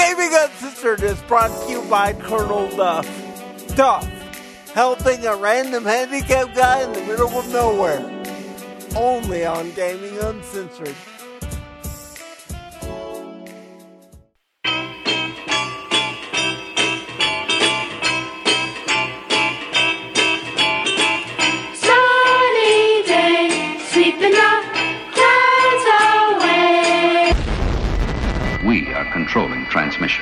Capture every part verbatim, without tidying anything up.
Gaming Uncensored is brought to you by Colonel Duff. Duff, helping a random handicapped guy in the middle of nowhere. Only on Gaming Uncensored. Sunny day, sweeping the clouds away. We are controlling transmission.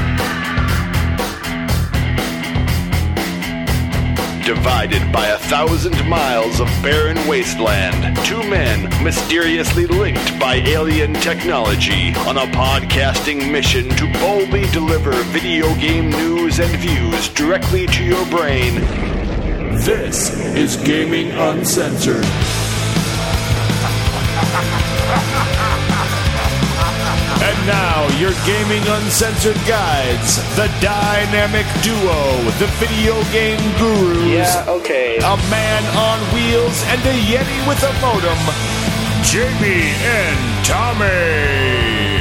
Divided by a thousand miles of barren wasteland, two men mysteriously linked by alien technology on a podcasting mission to boldly deliver video game news and views directly to your brain. This is Gaming Uncensored. And now, your Gaming Uncensored guides, the dynamic duo, the video game gurus, Yeah, okay. a man on wheels and a Yeti with a modem, Jamie and Tommy.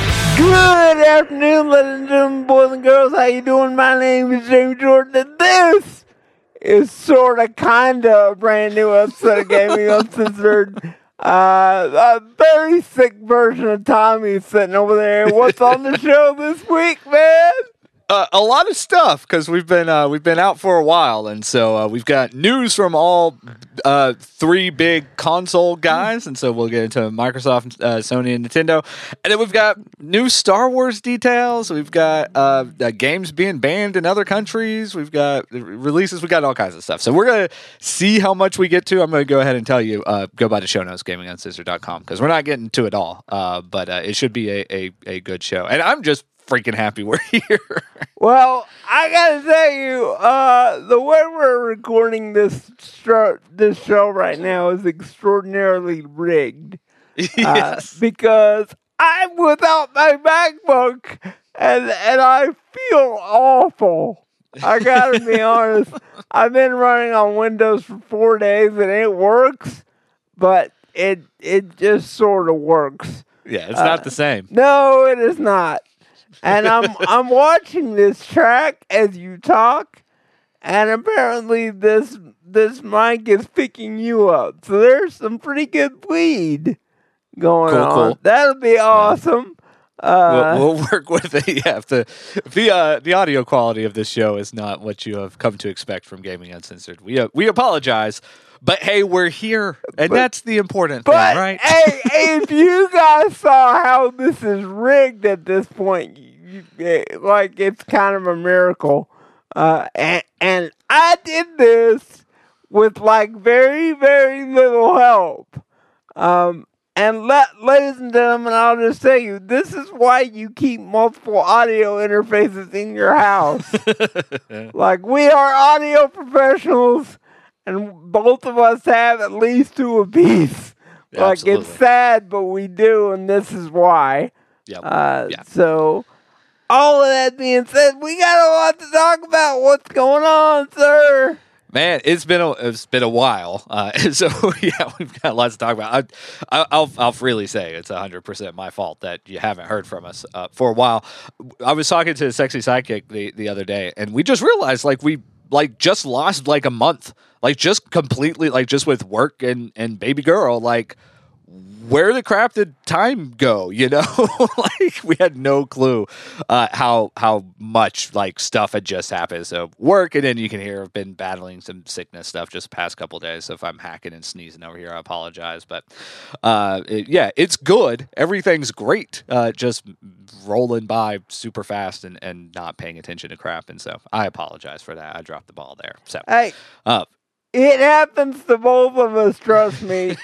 Good afternoon, ladies and gentlemen, boys and girls. How you doing? My name is Jamie Jordan, and this is sort of, kind of a brand new episode of Gaming Uncensored. Uh, a very sick version of Tommy sitting over there. What's on the show this week, man? Uh, a lot of stuff because we've been uh, we've been out for a while, and so uh, we've got news from all uh, three big console guys, and so we'll get into Microsoft, uh, Sony, and Nintendo, and then we've got new Star Wars details. We've got uh, uh, games being banned in other countries. We've got releases. We got all kinds of stuff. So we're gonna see how much we get to. I'm gonna go ahead and tell you. Uh, go by the show notes, gaming uncensored dot com, because we're not getting to it all, uh, but uh, it should be a, a a good show, and I'm just freaking happy we're here. Well, I gotta tell you, uh, the way we're recording this stro- this show right now is extraordinarily rigged. Yes. Uh, because I'm without my MacBook, and and I feel awful. I gotta be honest. I've been running on Windows for four days, and it works, but it it just sort of works. Yeah, it's not Uh, the same. No, it is not. And I'm I'm watching this track as you talk, and apparently this this mic is picking you up. So there's some pretty good bleed going Cool, on. cool. That'll be awesome. Uh, We'll, we'll work with it. You have to. The uh, the audio quality of this show is not what you have come to expect from Gaming Uncensored. We uh, we apologize, but hey, we're here, and But- that's the important but thing, right? hey, if you guys saw how this is rigged at this point, you, you, like it's kind of a miracle. Uh, and, and I did this with like very, very little help. Um, and let, ladies and gentlemen, I'll just tell you, this is why you keep multiple audio interfaces in your house. Like, we are audio professionals, and both of us have at least two apiece. Like, Absolutely. it's sad, but we do, and this is why. Yep. Uh, Yeah. So, all of that being said, we got a lot to talk about. What's going on, sir? Man, it's been a it's been a while, uh, so yeah, we've got lots to talk about. I, I, I'll I'll freely say it's a hundred percent my fault that you haven't heard from us uh, for a while. I was talking to Sexy Sidekick the, the other day, and we just realized like we like just lost like a month, like just completely like just with work and and baby girl, like where the crap did time go? You know, like we had no clue uh, how how much like stuff had just happened. So work, and then you can hear I've been battling some sickness stuff just the past couple of days. So if I'm hacking and sneezing over here, I apologize. But uh, it, yeah, it's good. Everything's great. Uh, just rolling by super fast and, and not paying attention to crap. And so I apologize for that. I dropped the ball there. So Hey, uh, it happens to both of us, trust me.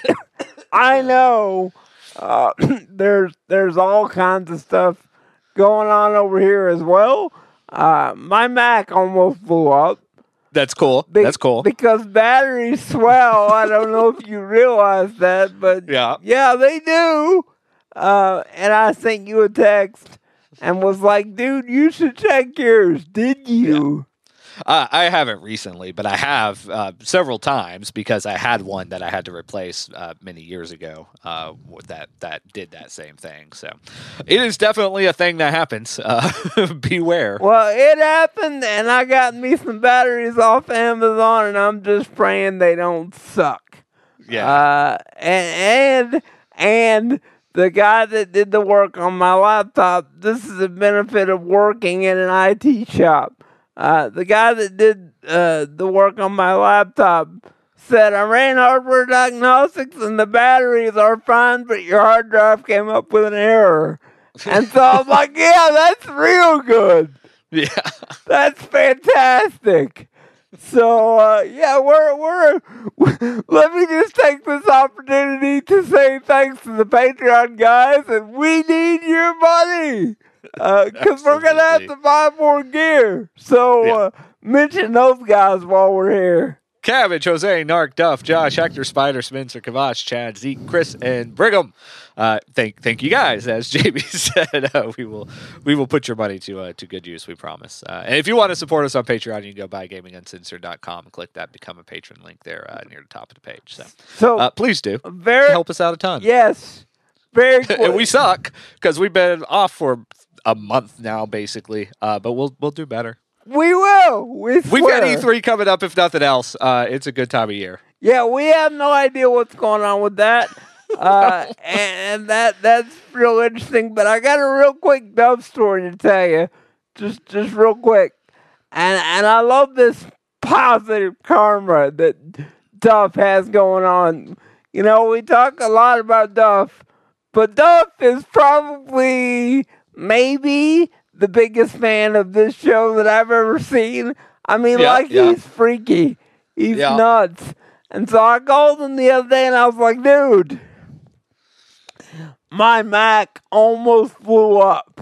I know uh, there's there's all kinds of stuff going on over here as well. Uh, my Mac almost blew up. that's cool. Be- That's cool. Because batteries swell. I don't know if you realize that, but Yeah. yeah, they do. Uh, and I sent you a text and was like, dude, you should check yours. Did you? Uh, I haven't recently, but I have uh, several times because I had one that I had to replace uh, many years ago uh, that that did that same thing. So it is definitely a thing that happens. Uh, beware. Well, it happened, and I got me some batteries off Amazon, and I'm just praying they don't suck. Yeah. Uh, and, and and the guy that did the work on my laptop, this is the benefit of working in an I T shop. Uh, the guy that did uh, the work on my laptop said, I ran hardware diagnostics and the batteries are fine, but your hard drive came up with an error. And so I'm like, yeah, that's real good. Yeah. That's fantastic. So, uh, yeah, we're, we're, let me just take this opportunity to say thanks to the Patreon guys, and we need your money, because uh, we're going to have to buy more gear. So, Yeah. uh, mention those guys while we're here. Cabbage, Jose, Narc, Duff, Josh, Hector, Spider, Spencer, Kavash, Chad, Zeke, Chris, and Brigham. Uh, thank, thank you guys. As J B said, uh, we will, we will put your money to, uh, to good use. We promise. Uh, and if you want to support us on Patreon, you can go buy gaming uncensored dot com and click that become a patron link there uh, near the top of the page. So, So, uh, please do very, help us out a ton. yes, very quick. And we suck because we've been off for a month now, basically. Uh, but we'll, we'll do better. We will. We We've swear. got E three coming up. If nothing else, uh, it's a good time of year. Yeah, we have no idea what's going on with that. Uh, and that that's real interesting. But I got a real quick Dove story to tell you. Just just real quick. And and I love this positive karma that Duff has going on. You know, we talk a lot about Duff, but Duff is probably maybe the biggest fan of this show that I've ever seen. I mean, Yeah, like, yeah. he's freaky. He's Yeah. nuts. And so I called him the other day and I was like, dude, my Mac almost blew up.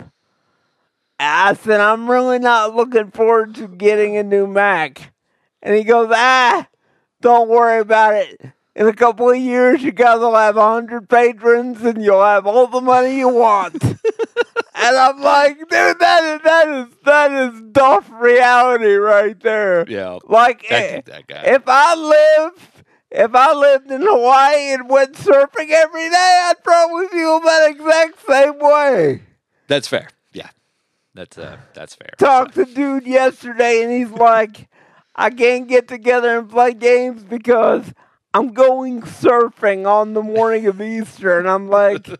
I said, I'm really not looking forward to getting a new Mac. And he goes, ah, don't worry about it. In a couple of years, you guys will have one hundred patrons and you'll have all the money you want. And I'm like, dude, that is, that is, that is Duff reality right there. Yeah. Like, That- eh, that guy. if I lived, if I lived in Hawaii and went surfing every day, I'd probably feel that exact same way. That's fair. Yeah. That's uh, that's fair. Talked to dude yesterday, and he's like, I can't get together and play games because I'm going surfing on the morning of Easter. And I'm like,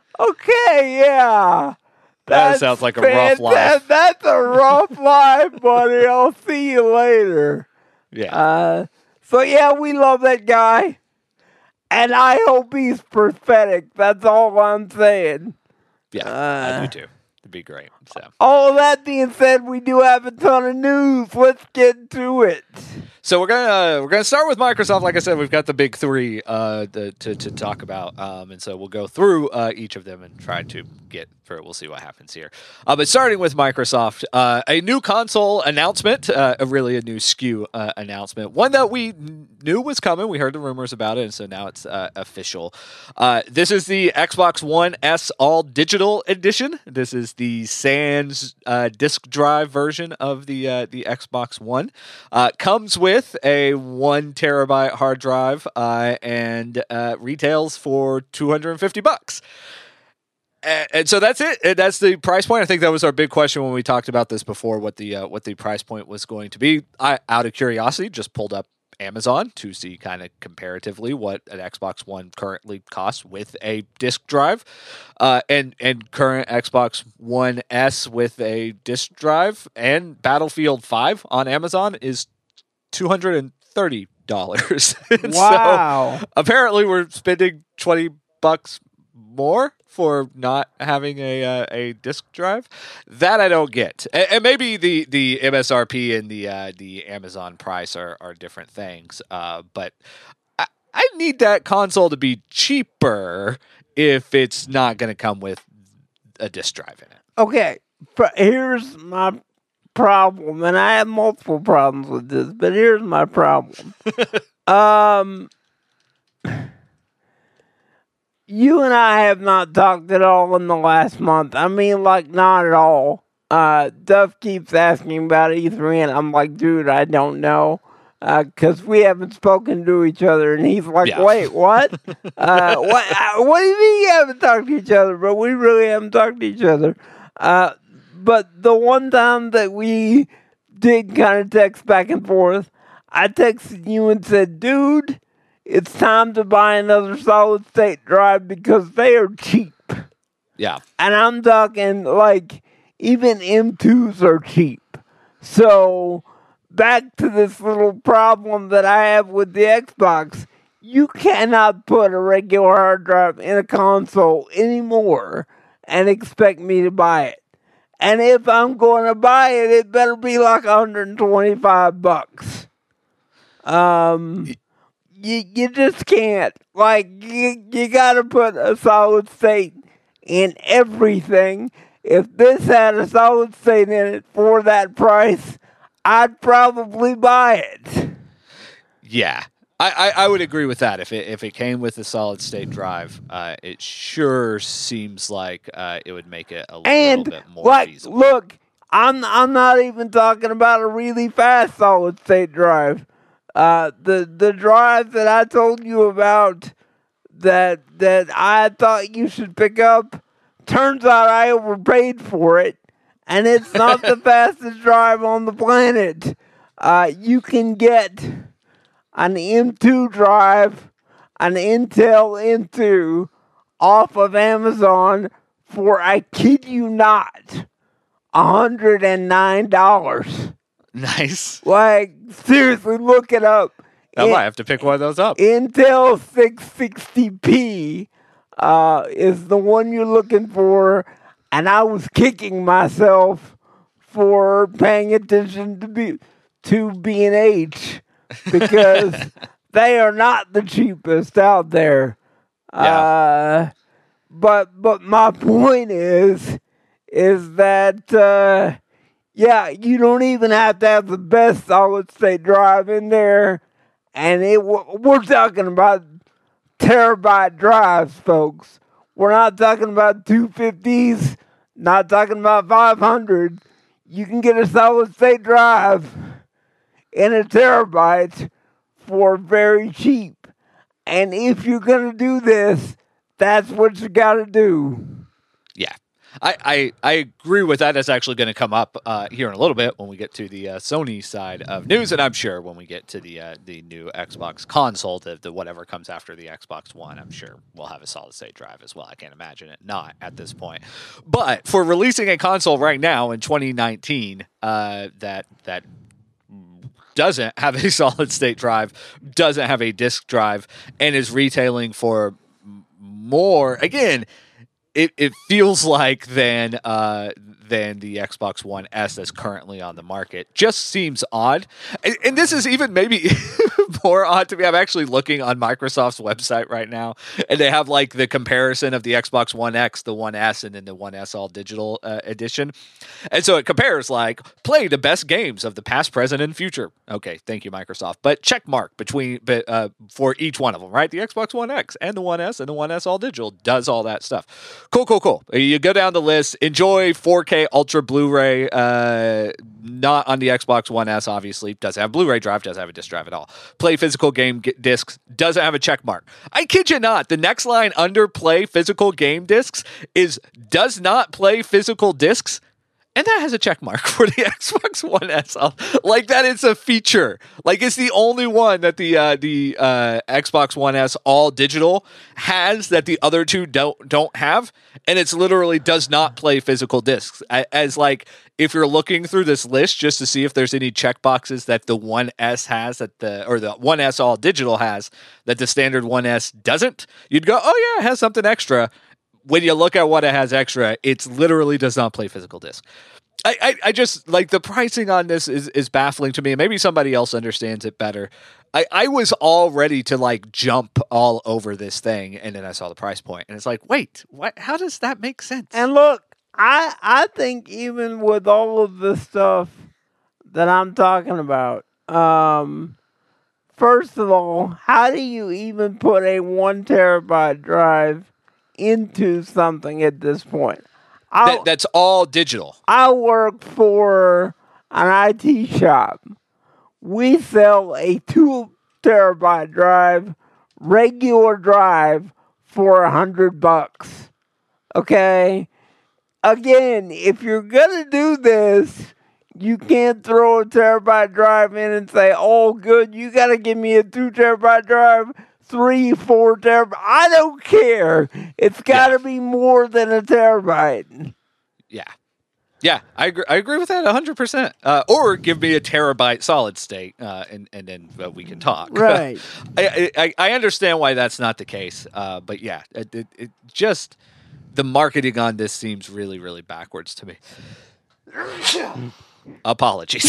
okay, yeah. That sounds like a rough fanta- life. That's a rough life, buddy. I'll see you later. Yeah. Uh, so, yeah, we love that guy. And I hope he's prophetic. That's all I'm saying. yeah. uh, I do too. It'd be great. So. All that being said, we do have a ton of news. Let's get to it. So we're gonna uh, we're gonna start with Microsoft. Like I said, we've got the big three uh, the, to to talk about, um, and so we'll go through uh, each of them and try to get through. We'll see what happens here. Uh, but starting with Microsoft, uh, a new console announcement, uh, a really a new S K U uh, announcement, one that we knew was coming. We heard the rumors about it, and so now it's uh, official. Uh, this is the Xbox One S All Digital Edition. This is the Sans uh, disk drive version of the uh, the Xbox One. Uh, comes with a one terabyte hard drive uh, and uh, retails for two hundred fifty bucks. And, and so that's it. And that's the price point. I think that was our big question when we talked about this before, what the uh, what the price point was going to be. I, out of curiosity, just pulled up Amazon to see kind of comparatively what an Xbox One currently costs with a disk drive, uh, and and current Xbox One S with a disk drive and Battlefield five on Amazon is two hundred and thirty dollars. Wow. So apparently, we're spending twenty bucks more for not having a uh, a disk drive. That I don't get. And, and maybe the, the M S R P and the uh, the Amazon price are, are different things. Uh, but I, I need that console to be cheaper if it's not going to come with a disk drive in it. Okay, but here's my problem, and I have multiple problems with this, but here's my problem. um... You and I have not talked at all in the last month. I mean, like, not at all. Uh, Duff keeps asking about E three, and I'm like, dude, I don't know. Because uh, we haven't spoken to each other, and he's like, Yeah. wait, what? uh, what uh, What do you mean you haven't talked to each other? But we really haven't talked to each other. Uh, but the one time that we did kind of text back and forth, I texted you and said, dude, it's time to buy another solid state drive because they are cheap. Yeah. And I'm talking like even M twos are cheap. So back to this little problem that I have with the Xbox. You cannot put a regular hard drive in a console anymore and expect me to buy it. And if I'm going to buy it, it better be like one hundred twenty-five bucks. Um, you, you just can't. Like, you, you got to put a solid state in everything. If this had a solid state in it for that price, I'd probably buy it. Yeah. I, I, I would agree with that. If it if it came with a solid state drive, uh, it sure seems like uh, it would make it a little And bit more like, feasible. look, I'm I'm not even talking about a really fast solid state drive. Uh, the the drive that I told you about that that I thought you should pick up, turns out I overpaid for it, and it's not the fastest drive on the planet. Uh, you can get an M two drive, an Intel M two, off of Amazon for, I kid you not, one hundred nine dollars. Nice. Like, seriously, look it up. I In- might have to pick one of those up. Intel six sixty p uh, is the one you're looking for, and I was kicking myself for paying attention to B, to B and H because they are not the cheapest out there. Yeah. Uh, but but my point is is that uh, yeah, you don't even have to have the best solid state drive in there, and it we're talking about terabyte drives, folks. We're not talking about two fifties, not talking about five hundred. You can get a solid state drive in a terabyte for very cheap. And if you're going to do this, that's what you got to do. Yeah. I, I, I agree with that. That's actually going to come up uh, here in a little bit when we get to the uh, Sony side of news, and I'm sure when we get to the uh, the new Xbox console, the, the whatever comes after the Xbox One, I'm sure we'll have a solid state drive as well. I can't imagine it not at this point. But for releasing a console right now in twenty nineteen, uh, that that doesn't have a solid state drive, doesn't have a disk drive, and is retailing for more, again, It it feels like than uh, than the Xbox One S that's currently on the market. Just seems odd, and, and this is even maybe more odd to me. I'm actually looking on Microsoft's website right now, and they have like the comparison of the Xbox One X, the One S, and then the One S All Digital uh, Edition, and so it compares like play the best games of the past, present, and future. Okay, thank you, Microsoft. But check mark between but uh, for each one of them, right? The Xbox One X and the One S and the One S All Digital does all that stuff. Cool, cool, cool. You go down the list, enjoy four K Ultra Blu-ray, uh, not on the Xbox One S, obviously. Doesn't have a Blu-ray drive, doesn't have a disc drive at all. Play physical game g- discs, doesn't have a check mark. I kid you not, the next line under play physical game discs is does not play physical discs. And that has a check mark for the Xbox One S. Like, that is a feature. Like, it's the only one that the uh, the uh, Xbox One S all digital has that the other two don't don't have. And it's literally does not play physical discs. As, like, if you're looking through this list just to see if there's any check boxes that the One S has, that the or the One S all digital has, that the standard One S doesn't, you'd go, oh, yeah, it has something extra. When you look at what it has extra, it literally does not play physical disc. I, I, I just, like, the pricing on this is, is baffling to me. Maybe somebody else understands it better. I, I was all ready to, like, jump all over this thing, and then I saw the price point, and it's like, wait, what? How does that make sense? And look, I I think even with all of the stuff that I'm talking about, um, first of all, how do you even put a one terabyte drive into something at this point? I'll- that, that's all digital. I work for an I T shop. We sell a two terabyte drive, regular drive, for a hundred bucks. Okay? Again, if you're gonna do this, you can't throw a terabyte drive in and say, oh, good, you gotta give me a two terabyte drive, three, four terabyte. I don't care. It's gotta Yeah. be more than a terabyte. Yeah. Yeah, I agree, I agree with that one hundred percent. Uh, or give me a terabyte solid state, uh, and, and then uh, we can talk. Right. I, I, I understand why that's not the case, uh, but yeah, it, it, it just the marketing on this seems really, really backwards to me. Apologies.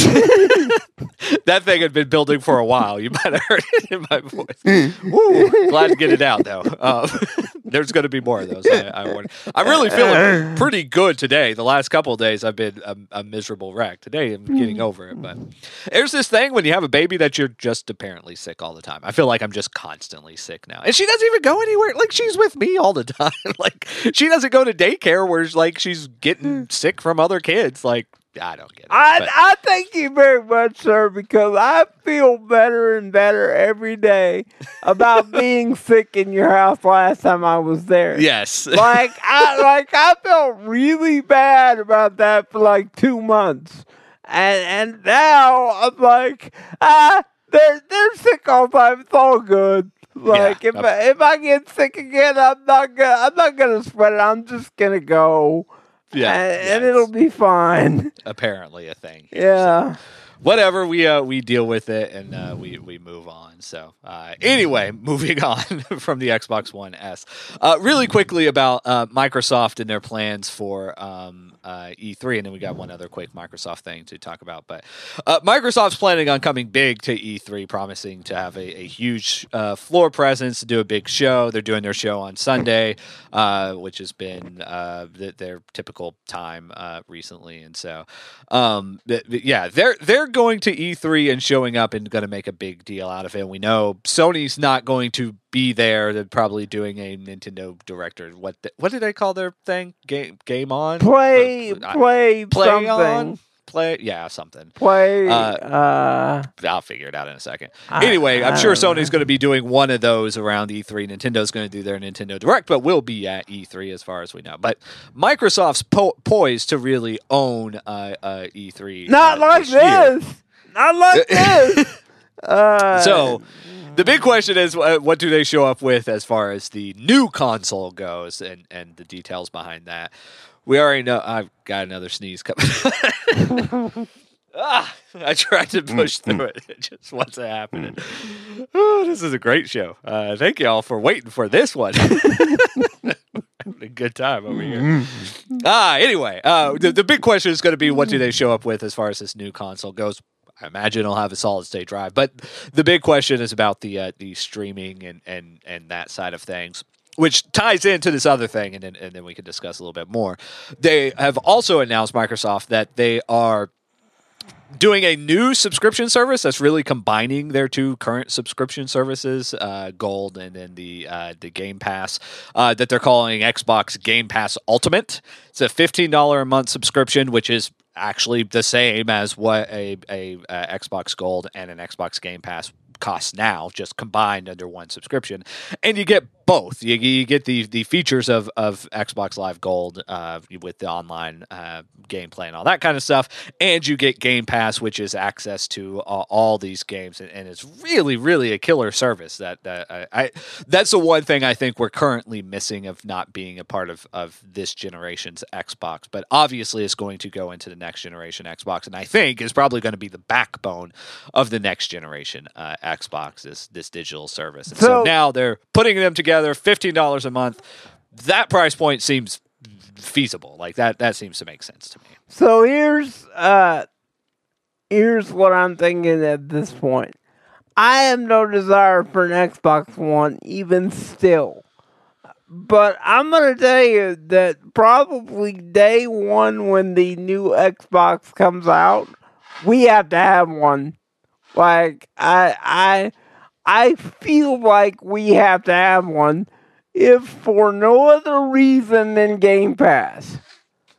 That thing had been building for a while. You might have heard it in my voice. Woo, glad to get it out, though. Um, there's going to be more of those. I, I warn- I'm really feeling pretty good today. The last couple of days, I've been a, a miserable wreck. Today, I'm getting over it. But there's this thing when you have a baby that you're just apparently sick all the time. I feel like I'm just constantly sick now. And she doesn't even go anywhere. Like, she's with me all the time. Like, she doesn't go to daycare where, like, she's getting sick from other kids. Like, I don't get it. I, but- I thank you very much, sir, because I feel better and better every day about being sick in your house last time I was there. Yes. Like I like I felt really bad about that for like two months. And and now I'm like, ah, they're they're sick all the time. It's all good. Like Yeah. if I, if I get sick again, I'm not gonna I'm not gonna sweat it. I'm just gonna go. Yeah, and, yeah, and it's it'll be fine. apparently a thing. Yeah. Whatever, we uh, we deal with it and uh, we we move on. So uh, anyway, moving on from the Xbox One S. Uh, really quickly about uh, Microsoft and their plans for um, uh, E three, and then we got one other quick Microsoft thing to talk about. But uh, Microsoft's planning on coming big to E three, promising to have a, a huge uh, floor presence, to do a big show. They're doing their show on Sunday, uh, which has been uh, th- their typical time uh, recently, and so um, th- th- yeah, they're they're going to E three and showing up and going to make a big deal out of it. We know Sony's not going to be there. They're probably doing a Nintendo Direct or what? The, what did they call their thing? Game Game On? Play, Or- I- play, play something. on. Play, yeah, something. Play. Uh, Uh, I'll figure it out in a second. I- Anyway, I'm I sure don't Sony's going to be doing one of those around E three. Nintendo's going to do their Nintendo Direct, but will be at E three as far as we know. But Microsoft's po- poised to really own uh, uh, E three. not uh, like year. this. Not like this. Uh, So the big question is, uh, what do they show up with as far as the new console goes, and, and the details behind that? We already know. I've got another sneeze coming. ah, I tried to push through it. It just wasn't happening. Oh, this is a great show. Uh, thank you all for waiting for this one. Having a good time over here. Ah, anyway, uh, the, the big question is going to be, what do they show up with as far as this new console goes? I imagine it'll have a solid state drive, but the big question is about the uh, the streaming and, and, and that side of things, which ties into this other thing, and then, and then we can discuss a little bit more. They have also announced, Microsoft, that they are doing a new subscription service that's really combining their two current subscription services, uh, Gold and then the uh, the Game Pass, uh, that they're calling Xbox Game Pass Ultimate. It's a fifteen dollars a month subscription, which is actually the same as what a, a, a Xbox Gold and an Xbox Game Pass costs now, just combined under one subscription. And you get both. You, you get the the features of, of Xbox Live Gold uh, with the online uh, gameplay and all that kind of stuff, and you get Game Pass, which is access to uh, all these games, and, and it's really, really a killer service. That, that I, I that's the one thing I think we're currently missing of not being a part of, of this generation's Xbox. But obviously, it's going to go into the next generation Xbox, and I think is probably going to be the backbone of the next generation uh, Xbox. This this digital service, and so, So- now they're putting them together. fifteen dollars a month. That price point seems feasible. Like that that seems to make sense to me. So here's uh here's what I'm thinking at this point. I have no desire for an Xbox One even still. But I'm gonna tell you that probably day one when the new Xbox comes out, we have to have one. Like I I I feel like we have to have one, if for no other reason than Game Pass.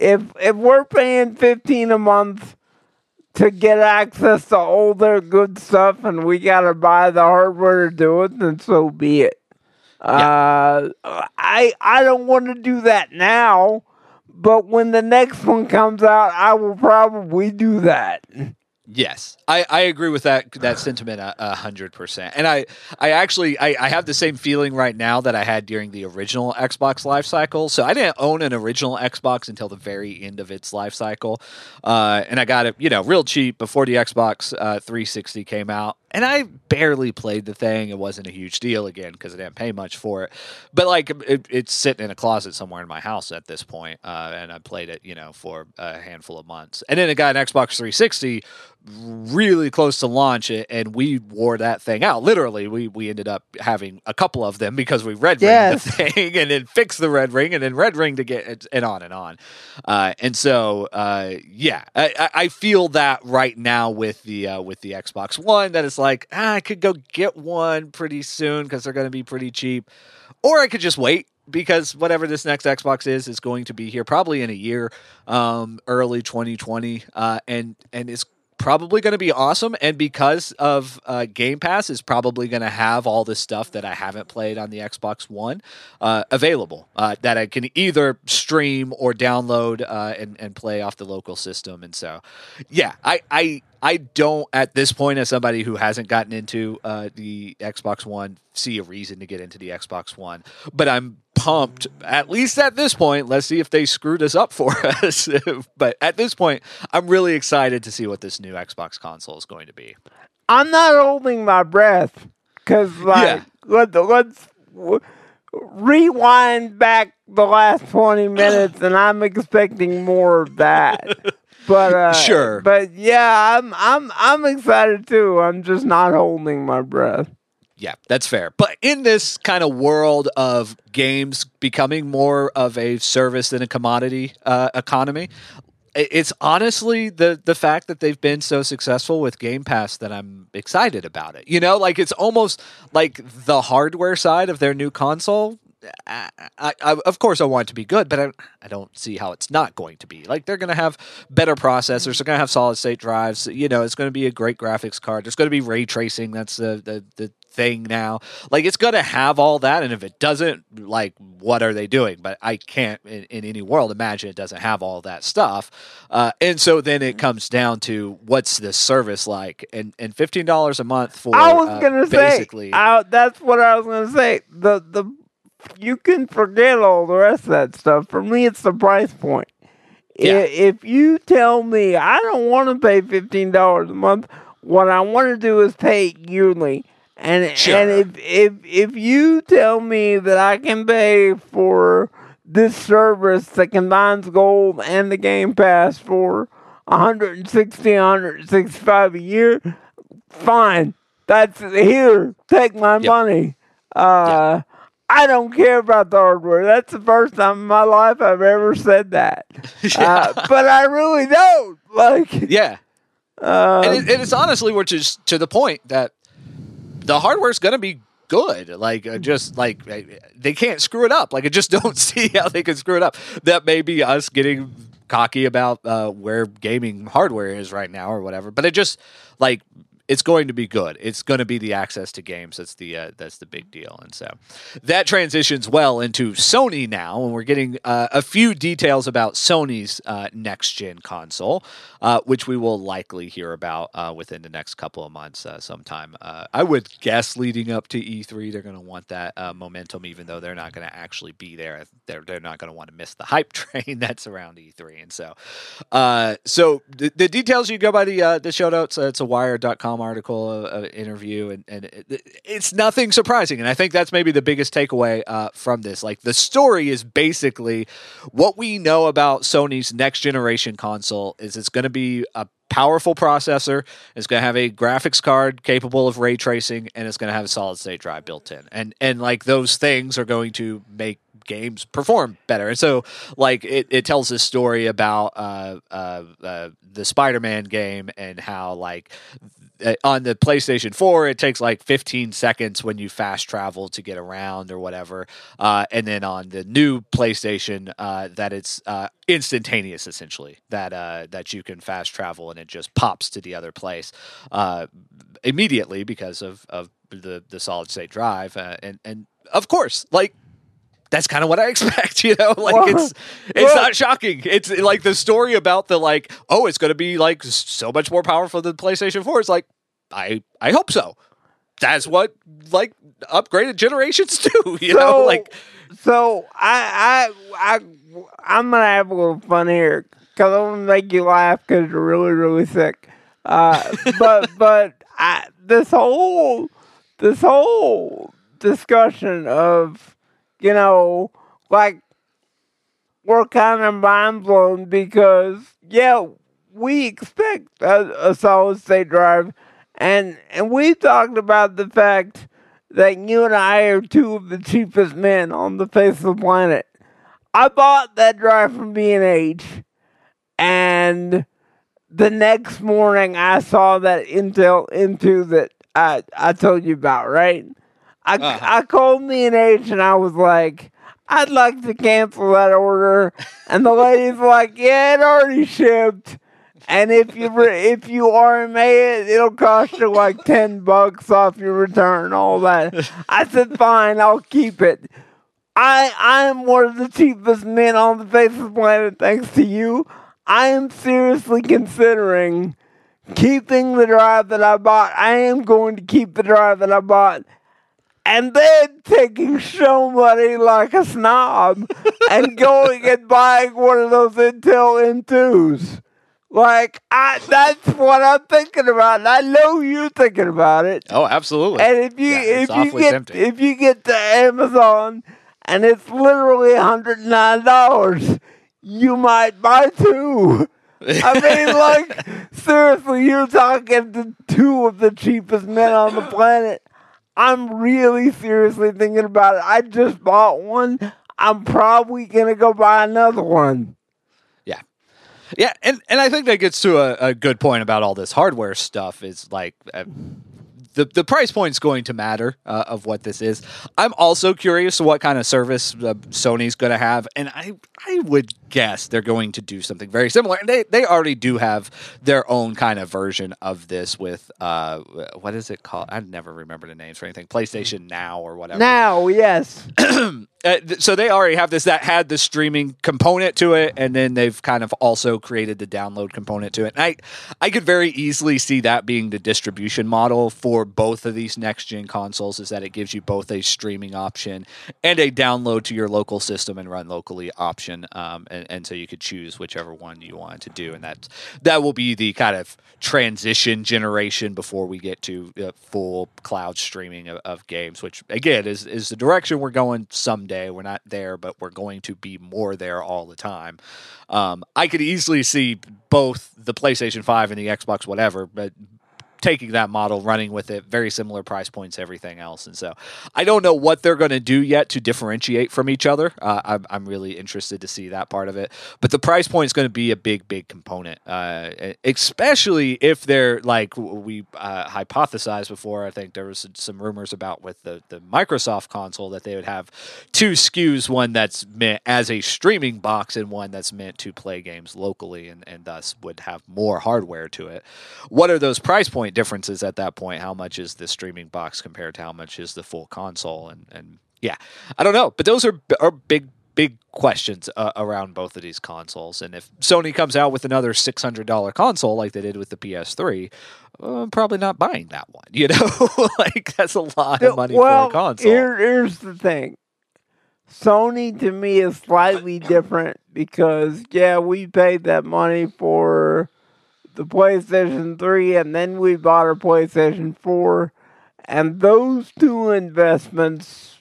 if if we're paying fifteen a month to get access to all their good stuff, and we gotta buy the hardware to do it, then so be it. Uh, I I don't want to do that now, but when the next one comes out, I will probably do that. Yes, I, I agree with that that sentiment a, a hundred percent. And I, I actually I, I have the same feeling right now that I had during the original Xbox life cycle. So I didn't own an original Xbox until the very end of its life cycle, uh, and I got it you know real cheap before the Xbox uh, three sixty came out. And I barely played the thing. It wasn't a huge deal again because I didn't pay much for it. But like it, it's sitting in a closet somewhere in my house at this point, uh, and I played it, you know, for a handful of months. And then I got an Xbox three sixty really close to launch, and we wore that thing out. Literally, we we ended up having a couple of them because we red ringed Yes. the thing, and then fixed the red ring, and then red ring to get it, and on and on. Uh, and so, uh, yeah, I, I- I feel that right now with the uh, with the Xbox One, that it's like ah, I could go get one pretty soon because they're going to be pretty cheap, or I could just wait because whatever this next Xbox is is going to be here probably in a year, um, early twenty twenty, uh, and and it's probably going to be awesome. And because of uh, Game Pass, is probably going to have all this stuff that I haven't played on the Xbox One uh, available uh, that I can either stream or download uh, and and play off the local system. And so, yeah, I I. I don't, at this point, as somebody who hasn't gotten into uh, the Xbox One, see a reason to get into the Xbox One. But I'm pumped, at least at this point. Let's see if they screwed us up for us. But at this point, I'm really excited to see what this new Xbox console is going to be. I'm not holding my breath because, like, Yeah. let, let's w- rewind back the last twenty minutes, and I'm expecting more of that. But uh, Sure. But yeah, I'm I'm I'm excited too. I'm just not holding my breath. Yeah, that's fair. But in this kind of world of games becoming more of a service than a commodity uh, economy, i- it's honestly the the fact that they've been so successful with Game Pass that I'm excited about it. You know, like it's almost like the hardware side of their new console. I, I, I, of course, I want it to be good, but I, I don't see how it's not going to be. Like, they're going to have better processors. They're going to have solid state drives. You know, it's going to be a great graphics card. There's going to be ray tracing. That's the, the, the thing now. Like, it's going to have all that. And if it doesn't, like, what are they doing? But I can't, in, in any world, imagine it doesn't have all that stuff. Uh, and so then it comes down to what's this service like? And, and fifteen dollars a month for I was uh, gonna basically. say, I, that's what I was gonna say. The the you can forget all the rest of that stuff. For me, it's the price point. Yeah. I- If you tell me I don't want to pay fifteen dollars a month, what I want to do is pay it yearly. And Sure. and if if if you tell me that I can pay for this service that combines gold and the Game Pass for one hundred sixty, one hundred sixty-five a year, fine. That's here. Take my Yep. money. Uh, I don't care about the hardware. That's the first time in my life I've ever said that. uh, but I really don't. Like, Yeah. uh, and, it, and it's honestly, which is to the point that the hardware's going to be good. Like, uh, just like uh, they can't screw it up. Like, I just don't see how they can screw it up. That may be us getting cocky about uh, where gaming hardware is right now or whatever. But it just like it's going to be good. It's going to be the access to games. That's the uh, that's the big deal. And so that transitions well into Sony now, and we're getting uh, a few details about Sony's uh, next gen console, uh, which we will likely hear about uh, within the next couple of months, uh, sometime. Uh, I would guess leading up to E three, they're going to want that uh, momentum, even though they're not going to actually be there. They're they're not going to want to miss the hype train that's around E three. And so, uh, so the, the details, you go by the uh, the show notes. Uh, it's a Wired dot com article, uh, uh, interview, and, and it, it's nothing surprising. And I think that's maybe the biggest takeaway uh, from this. Like, the story is basically what we know about Sony's next generation console is it's going to be a powerful processor. It's going to have a graphics card capable of ray tracing, and it's going to have a solid state drive built in. And, and like, those things are going to make games perform better. And so, like, it, it tells this story about uh, uh, uh, the Spider-Man game and how, like, uh, on the PlayStation four, it takes like fifteen seconds when you fast travel to get around or whatever. Uh, and then on the new PlayStation, uh, that it's uh, instantaneous, essentially, that uh, that you can fast travel and it just pops to the other place uh, immediately because of, of the, the solid state drive. Uh, and, and of course, like, that's kind of what I expect, you know, like well, it's, it's well, not shocking. It's like the story about the, like, oh, it's going to be like so much more powerful than PlayStation four. It's like, I, I hope so. That's what like upgraded generations do, you so, know, like, so I, I, I, I'm going to have a little fun here because I'm going to make you laugh because you're really, really sick. Uh, but, but I, this whole, this whole discussion of, you know, like, we're kind of mind blown because, yeah, we expect a, a solid state drive, and and we talked about the fact that you and I are two of the cheapest men on the face of the planet. I bought that drive from B and H, and the next morning I saw that Intel into that I I told you about, right? I, uh-huh. I called B and H and I was like, I'd like to cancel that order. And the lady's like, yeah, it already shipped. And if you re- if you R M A it, it'll cost you like ten bucks off your return, all that. I said, fine, I'll keep it. I I am one of the cheapest men on the face of the planet, thanks to you. I am seriously considering keeping the drive that I bought. I am going to keep the drive that I bought. And then taking show money like a snob and going and buying one of those Intel N twos. Like, I, that's what I'm thinking about. And I know you're thinking about it. Oh, absolutely. And if you yeah, if you get tempting. if you get to Amazon and it's literally one hundred nine dollars, you might buy two. I mean, like, seriously, you're talking to two of the cheapest men on the planet. I'm really seriously thinking about it. I just bought one. I'm probably going to go buy another one. Yeah. Yeah, and, and I think that gets to a, a good point about all this hardware stuff is, like, uh, the, the price point's going to matter uh, of what this is. I'm also curious what kind of service uh, Sony's going to have, and I I would guess they're going to do something very similar. And they, they already do have their own kind of version of this with, uh, what is it called? I never remember the names for anything. PlayStation Now or whatever. Now, yes. uh, so they already have this that had the streaming component to it, and then they've kind of also created the download component to it. And I, I could very easily see that being the distribution model for both of these next-gen consoles, is that it gives you both a streaming option and a download to your local system and run locally option. Um, and, and so you could choose whichever one you wanted to do. And that, that will be the kind of transition generation before we get to uh, full cloud streaming of, of games, which, again, is, is the direction we're going someday. We're not there, but we're going to be more there all the time. Um, I could easily see both the PlayStation five and the Xbox whatever, but taking that model, running with it, very similar price points, everything else. And so I don't know what they're going to do yet to differentiate from each other. Uh, I'm, I'm really interested to see that part of it. But the price point is going to be a big, big component, uh, especially if they're like we uh, hypothesized before. I think there was some rumors about with the, the Microsoft console that they would have two S K Us, one that's meant as a streaming box and one that's meant to play games locally, and, and thus would have more hardware to it. What are those price points differences at that point? How much is the streaming box compared to how much is the full console? And and yeah, I don't know, but those are are big big questions uh, around both of these consoles. And if Sony comes out with another six hundred dollars console like they did with the P S three, uh, I'm probably not buying that one. You know, like that's a lot of money well, for a console. Here, here's the thing. Sony to me is slightly different because yeah, we paid that money for the PlayStation three, and then we bought our PlayStation four, and those two investments,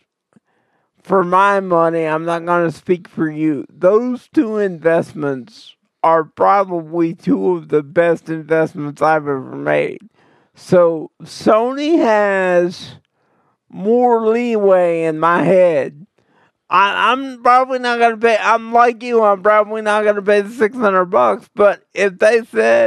for my money, I'm not going to speak for you, those two investments are probably two of the best investments I've ever made. So Sony has more leeway in my head. I, I'm probably not going to pay, I'm like you, I'm probably not going to pay the six hundred bucks, but if they said,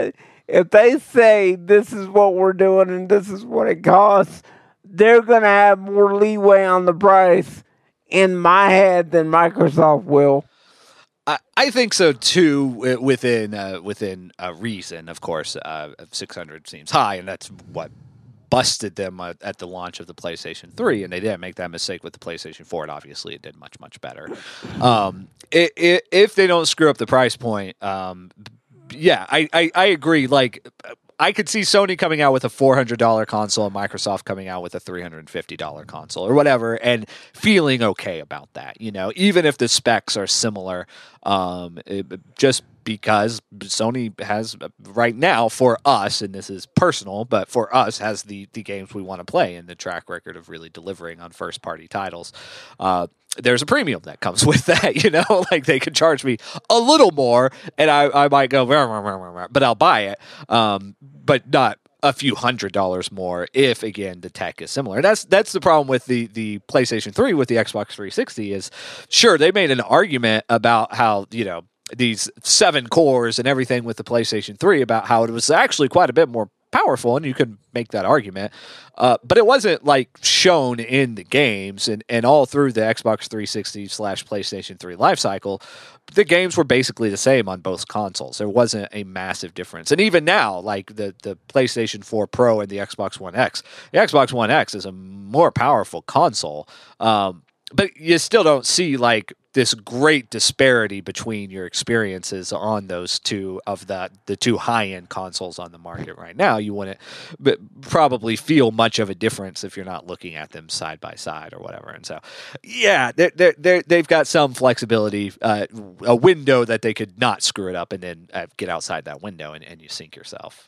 if they say this is what we're doing and this is what it costs, they're going to have more leeway on the price in my head than Microsoft will. I, I think so too. wi- Within uh, within a reason, of course. Uh, six hundred seems high, and that's what busted them uh, at the launch of the PlayStation three, and they didn't make that mistake with the PlayStation four. And obviously, it did much much better. Um, i i if they don't screw up the price point, um, yeah, I, I I agree. Like, I could see Sony coming out with a four hundred dollars console and Microsoft coming out with a three hundred fifty dollars console or whatever and feeling okay about that, you know, even if the specs are similar, um, it, just because Sony has right now for us, and this is personal, but for us has the, the games we want to play and the track record of really delivering on first party titles. Uh, there's a premium that comes with that, you know, like they could charge me a little more and I, I might go, "Rah, rah, rah, rah, rah," but I'll buy it. Um, but not a few hundred dollars more if, again, the tech is similar. That's that's the problem with the, the PlayStation three with the Xbox three sixty is, sure, they made an argument about how, you know, these seven cores and everything with the PlayStation three about how it was actually quite a bit more powerful, and you could make that argument. Uh, but it wasn't like shown in the games and, and all through the Xbox three sixty slash PlayStation three lifecycle. The games were basically the same on both consoles. There wasn't a massive difference. And even now, like the, the PlayStation four Pro and the Xbox One X, the Xbox One X is a more powerful console. Um, but you still don't see like this great disparity between your experiences on those two of the the two high-end consoles on the market right now. You wouldn't b- probably feel much of a difference if you're not looking at them side by side or whatever. And so, yeah, they're, they're, they're, they've got some flexibility, uh, a window that they could not screw it up and then uh, get outside that window and, and you sink yourself.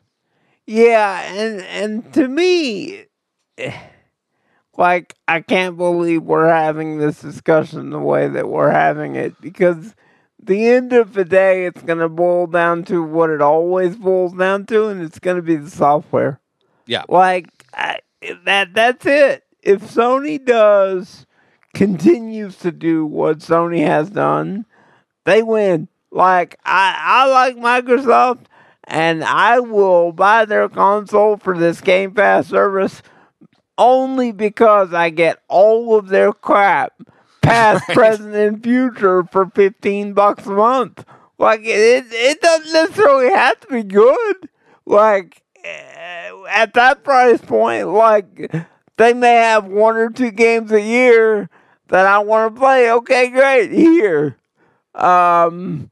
Yeah, and and to me, like, I can't believe we're having this discussion the way that we're having it, because the end of the day, it's going to boil down to what it always boils down to, and it's going to be the software. Yeah. Like, I, that that's it. If Sony does, continues to do what Sony has done, they win. Like, I, I like Microsoft, and I will buy their console for this Game Pass service only because I get all of their crap, past, right, present, and future, for fifteen bucks a month. Like, it, it doesn't necessarily have to be good. Like, at that price point, like, they may have one or two games a year that I want to play. Okay, great, here. Um,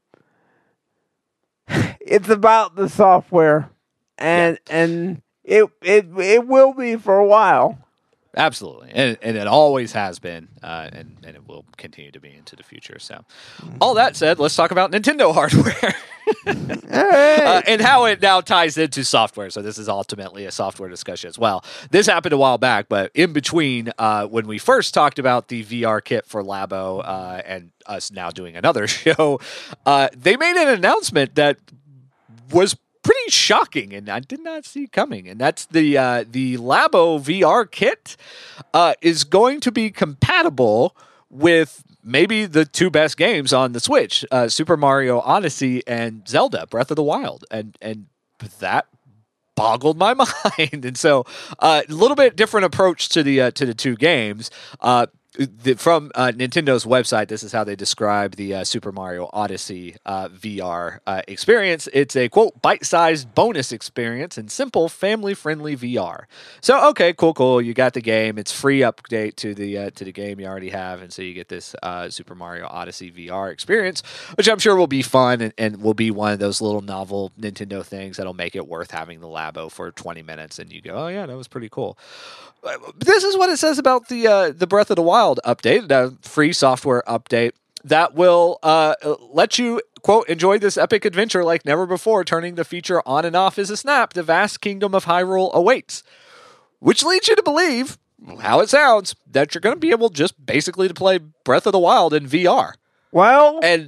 it's about the software, and yeah. and it it it will be for a while. Absolutely, and and it always has been, uh, and and it will continue to be into the future. So, all that said, let's talk about Nintendo hardware. Hey. uh, and how it now ties into software. So this is ultimately a software discussion as well. This happened a while back, but in between, uh, when we first talked about the V R kit for Labo uh, and us now doing another show, uh, they made an announcement that was pretty shocking, and I did not see coming. And that's the uh, the Labo V R kit uh, is going to be compatible with maybe the two best games on the Switch, uh, Super Mario Odyssey and Zelda Breath of the Wild. And and that boggled my mind. And so a uh, little bit different approach to the uh, to the two games. Uh, The, from uh, Nintendo's website, this is how they describe the uh, Super Mario Odyssey uh, V R uh, experience. It's a, quote, bite-sized bonus experience and simple, family-friendly V R. So, okay, cool, cool. You got the game. It's free update to the uh, to the game you already have, and so you get this uh, Super Mario Odyssey V R experience, which I'm sure will be fun and, and will be one of those little novel Nintendo things that'll make it worth having the Labo for twenty minutes, and you go, oh, yeah, that was pretty cool. This is what it says about the uh, the Breath of the Wild update, a free software update that will uh, let you, quote, enjoy this epic adventure like never before, turning the feature on and off as a snap. The vast kingdom of Hyrule awaits, which leads you to believe, how it sounds, that you're going to be able just basically to play Breath of the Wild in V R. Well, and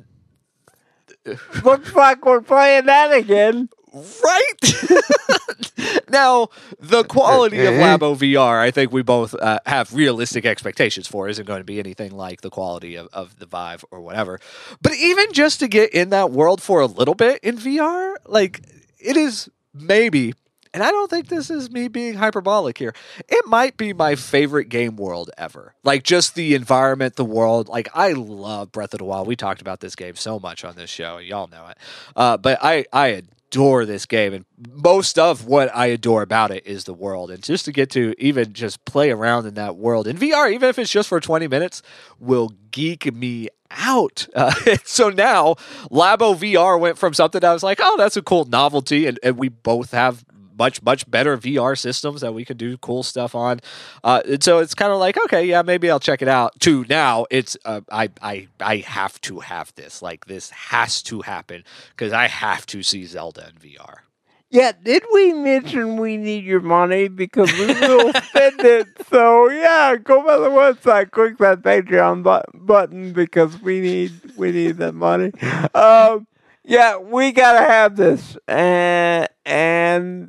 looks like we're playing that again. Right? Now, the quality of Labo V R, I think we both uh, have realistic expectations for, isn't going to be anything like the quality of, of the Vive or whatever. But even just to get in that world for a little bit in V R, like, it is maybe, and I don't think this is me being hyperbolic here, it might be my favorite game world ever. Like, just the environment, the world. Like, I love Breath of the Wild. We talked about this game so much on this show. Y'all know it. Uh, but I, I adore this game, and most of what I adore about it is the world. And just to get to even just play around in that world in V R, even if it's just for twenty minutes, will geek me out. Uh, so now Labo V R went from something I was like, oh, that's a cool novelty, and, and we both have much, much better V R systems that we can do cool stuff on. Uh, and so it's kind of like, okay, yeah, maybe I'll check it out. To now, it's uh, I, I, I have to have this. Like, this has to happen because I have to see Zelda in V R. Yeah, did we mention we need your money? Because we will spend it. So, yeah, go by the website, click that Patreon but- button because we need we need that money. Um, yeah, we got to have this. And, and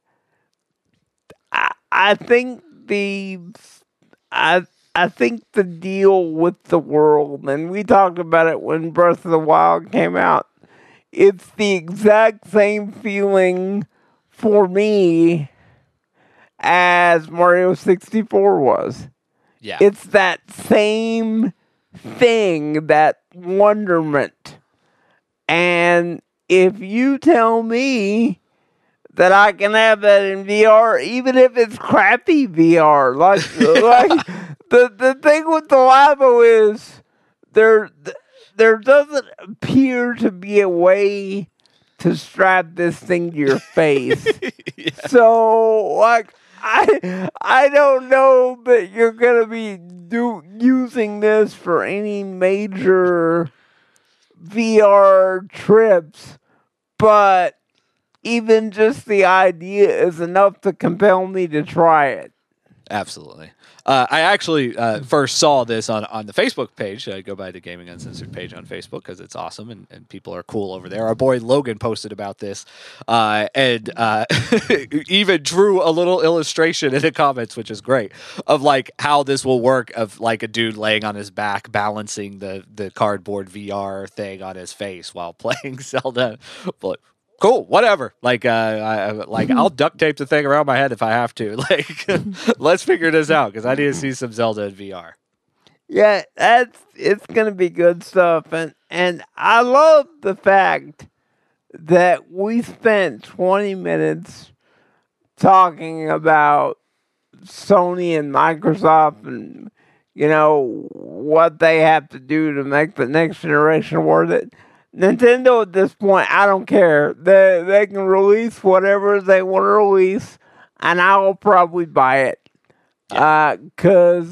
I, I think the... I I think the deal with the world, and we talked about it when Breath of the Wild came out, it's the exact same feeling for me as Mario sixty-four was. Yeah. It's that same thing, that wonderment. And if you tell me that I can have that in V R, even if it's crappy V R, like, like the, the thing with the Labo is there... There doesn't appear to be a way to strap this thing to your face. Yeah. So, like, I I don't know that you're gonna be do using this for any major V R trips, but even just the idea is enough to compel me to try it. Absolutely. Uh, I actually uh, first saw this on, on the Facebook page. I go by the Gaming Uncensored page on Facebook because it's awesome and, and people are cool over there. Our boy Logan posted about this uh, and uh, even drew a little illustration in the comments, which is great, of like how this will work, of like a dude laying on his back balancing the, the cardboard V R thing on his face while playing Zelda. But cool, whatever. Like, uh, I, like I'll duct tape the thing around my head if I have to. Like, let's figure this out because I need to see some Zelda in V R. Yeah, that's it's gonna be good stuff, and and I love the fact that we spent twenty minutes talking about Sony and Microsoft and, you know, what they have to do to make the next generation worth it. Nintendo at this point, I don't care. They they can release whatever they want to release, and I will probably buy it. Yeah. Uh, cause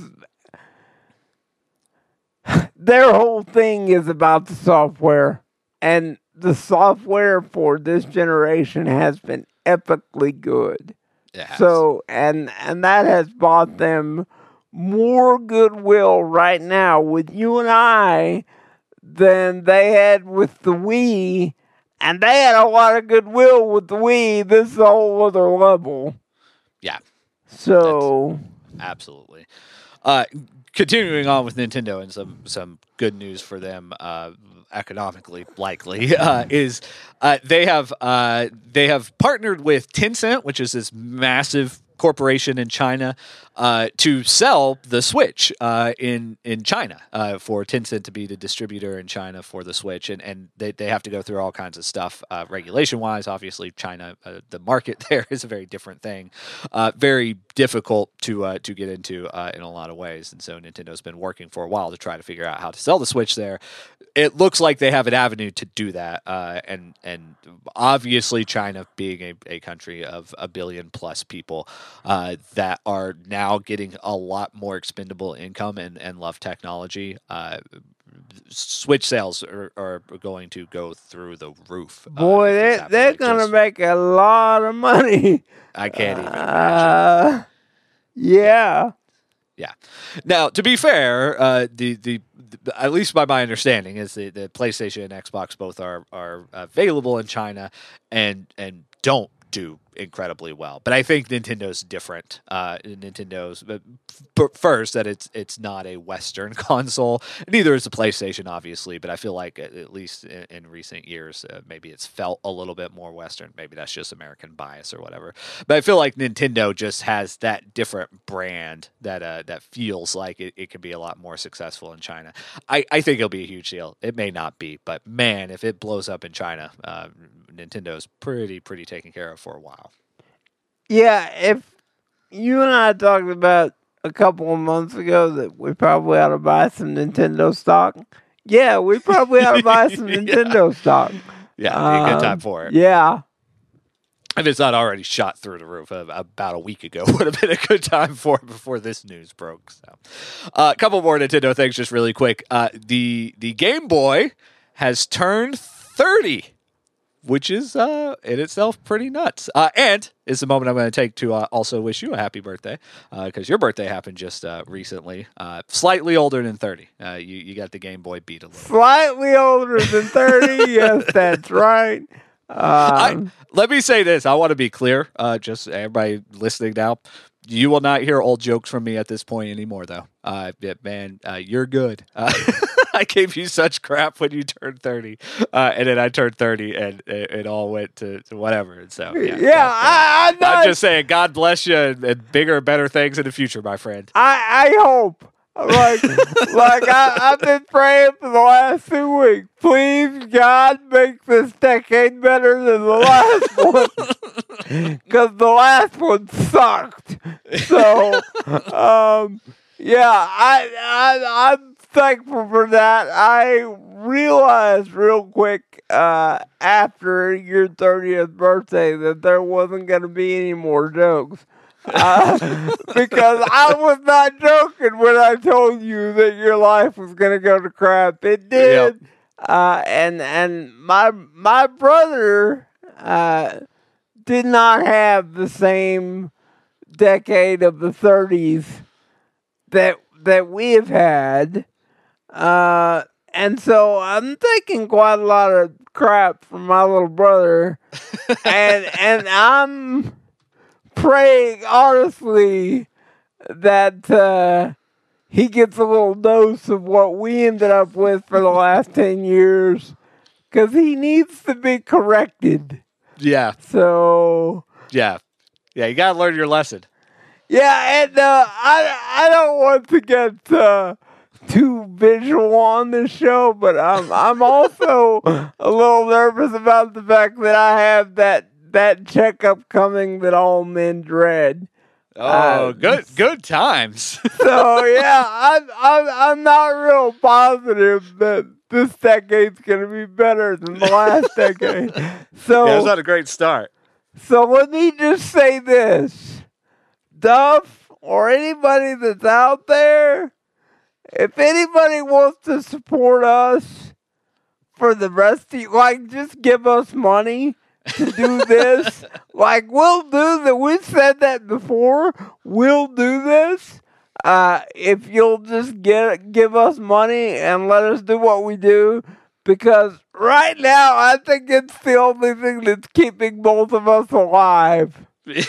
their whole thing is about the software, and the software for this generation has been epically good. It has. So, and and that has bought them more goodwill right now with you and I than they had with the Wii, and they had a lot of goodwill with the Wii. This is a whole other level. Yeah. So, That's, absolutely. Uh, continuing on with Nintendo and some some good news for them, uh, economically likely, uh, is uh, they have uh, they have partnered with Tencent, which is this massive corporation in China, uh, to sell the Switch uh, in in China, uh, for Tencent to be the distributor in China for the Switch, and and they, they have to go through all kinds of stuff uh, regulation wise. Obviously, China, uh, the market there is a very different thing, uh, very difficult to uh, to get into uh, in a lot of ways, and so Nintendo's been working for a while to try to figure out how to sell the Switch there. It looks like they have an avenue to do that, uh, and and obviously China being a, a country of a billion plus people, uh, that are now getting a lot more expendable income and, and love technology. Uh, Switch sales are, are going to go through the roof. Boy, uh, they, they're like going to just, make a lot of money. I can't even imagine. Uh, yeah. Yeah. Now, to be fair, uh, the, the the at least by my understanding is the, the PlayStation and Xbox both are are available in China and and don't do incredibly well. But I think Nintendo's different. Uh, Nintendo's but f- first that it's it's not a Western console. Neither is the PlayStation, obviously. But I feel like at, at least in, in recent years, uh, maybe it's felt a little bit more Western. Maybe that's just American bias or whatever. But I feel like Nintendo just has that different brand that uh, that feels like it, it could be a lot more successful in China. I, I think it'll be a huge deal. It may not be, but man, if it blows up in China, uh, Nintendo's pretty pretty taken care of for a while. Yeah, if you and I talked about a couple of months ago that we probably ought to buy some Nintendo stock, yeah, we probably ought to buy some Nintendo stock. Yeah, um, a good time for it. Yeah. If it's not already shot through the roof uh, about a week ago, would have been a good time for it before this news broke. So, uh, a couple more Nintendo things, just really quick. Uh, the the Game Boy has turned thirty. Which is uh, in itself pretty nuts. Uh, and it's the moment I'm going to take to uh, also wish you a happy birthday, because uh, your birthday happened just uh, recently. Uh, slightly older than thirty. Uh, you, you got the Game Boy beat a little. Slightly older than thirty? Yes, that's right. Um, I, let me say this. I want to be clear, uh, just everybody listening now. You will not hear old jokes from me at this point anymore, though. Uh, yeah, man, uh, you're good. Uh, I gave you such crap when you turned thirty, uh, and then I turned thirty, and it, it all went to, to whatever. And so, yeah, yeah I, I'm, not, I'm just saying, God bless you, and, and bigger and better things in the future, my friend. I, I hope. Like, like I, I've been praying for the last two weeks. Please, God, make this decade better than the last one, because the last one sucked. So, um, yeah, I, I, I'm thankful for that. I realized real quick uh, after your thirtieth birthday that there wasn't going to be any more jokes. Uh, because I was not joking when I told you that your life was going to go to crap. It did. Yep. Uh, and and my my brother uh, did not have the same decade of the thirties that that we have had. Uh, and so I'm taking quite a lot of crap from my little brother. and and I'm praying honestly that uh, he gets a little dose of what we ended up with for the last ten years, because he needs to be corrected. Yeah. So. Yeah. Yeah, you got to learn your lesson. Yeah, and uh, I, I don't want to get uh, too visual on this show, but I'm, I'm also a little nervous about the fact that I have that that checkup coming that all men dread. Oh, uh, good, good times. So yeah, I'm, I'm, I'm not real positive that this decade's gonna be better than the last decade. So yeah, it's not a great start. So let me just say this, Duff, or anybody that's out there, if anybody wants to support us for the rest of you, like, just give us money to do this. Like, we'll do that. We've said that before. We'll do this. Uh, if you'll just get give us money and let us do what we do. Because right now, I think it's the only thing that's keeping both of us alive.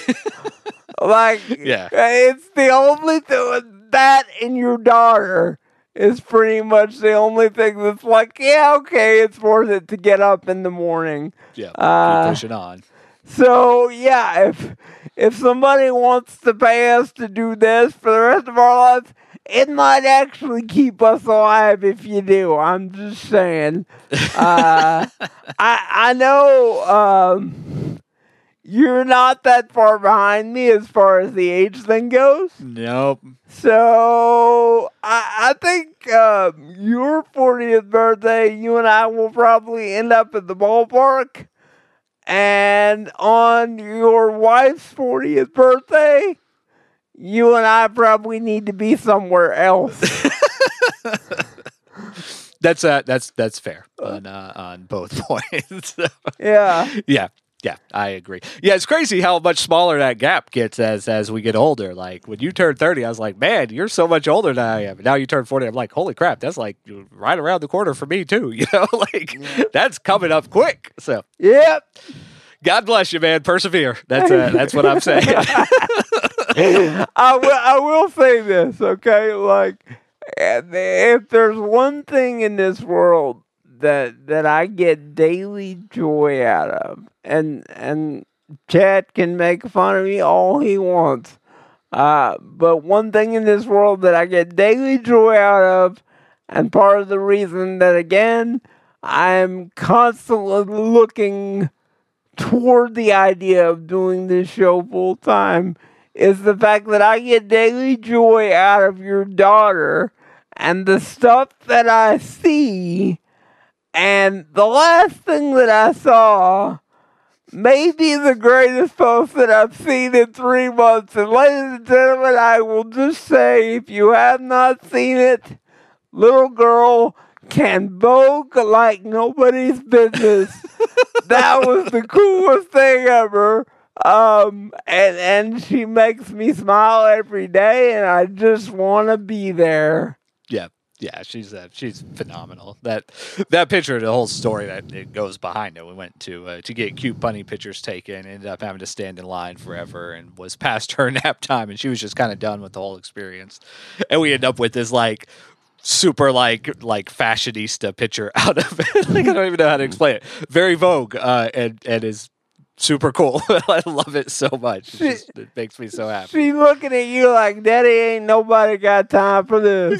Like, yeah. It's the only thing. That and your daughter is pretty much the only thing that's like, yeah, okay, it's worth it to get up in the morning. Yeah, uh, keep pushing on. So, yeah, if if somebody wants to pay us to do this for the rest of our lives, it might actually keep us alive if you do. I'm just saying. Uh, I I know um, you're not that far behind me as far as the age thing goes. Nope. So I, I think uh, your fortieth birthday, you and I will probably end up at the ballpark. And on your wife's fortieth birthday, you and I probably need to be somewhere else. That's uh, that's that's fair on uh, on both points. Yeah, yeah, yeah. I agree. Yeah, it's crazy how much smaller that gap gets as as we get older. Like when you turn thirty, I was like, man, you're so much older than I am. Now you turn forty, I'm like, holy crap, that's like right around the corner for me too. You know, like yeah. That's coming up quick. So yep. God bless you, man. Persevere. That's uh, that's what I'm saying. I will. I will say this, okay? Like, if there's one thing in this world that that I get daily joy out of, and and Chad can make fun of me all he wants, uh, but one thing in this world that I get daily joy out of, and part of the reason that again I'm constantly looking toward the idea of doing this show full time, is the fact that I get daily joy out of your daughter and the stuff that I see. And the last thing that I saw may be the greatest post that I've seen in three months. And ladies and gentlemen, I will just say, if you have not seen it, little girl can vogue like nobody's business. That was the coolest thing ever. Um, and, and she makes me smile every day, and I just want to be there. Yeah. Yeah, she's uh, she's phenomenal. That that picture, the whole story that it goes behind it. We went to uh, to get cute bunny pictures taken, ended up having to stand in line forever, and was past her nap time, and she was just kind of done with the whole experience. And we end up with this like super like like fashionista picture out of it. Like I don't even know how to explain it. Very Vogue, uh, and and is super cool. I love it so much. It, just, it makes me so happy. She's looking at you like, Daddy, ain't nobody got time for this.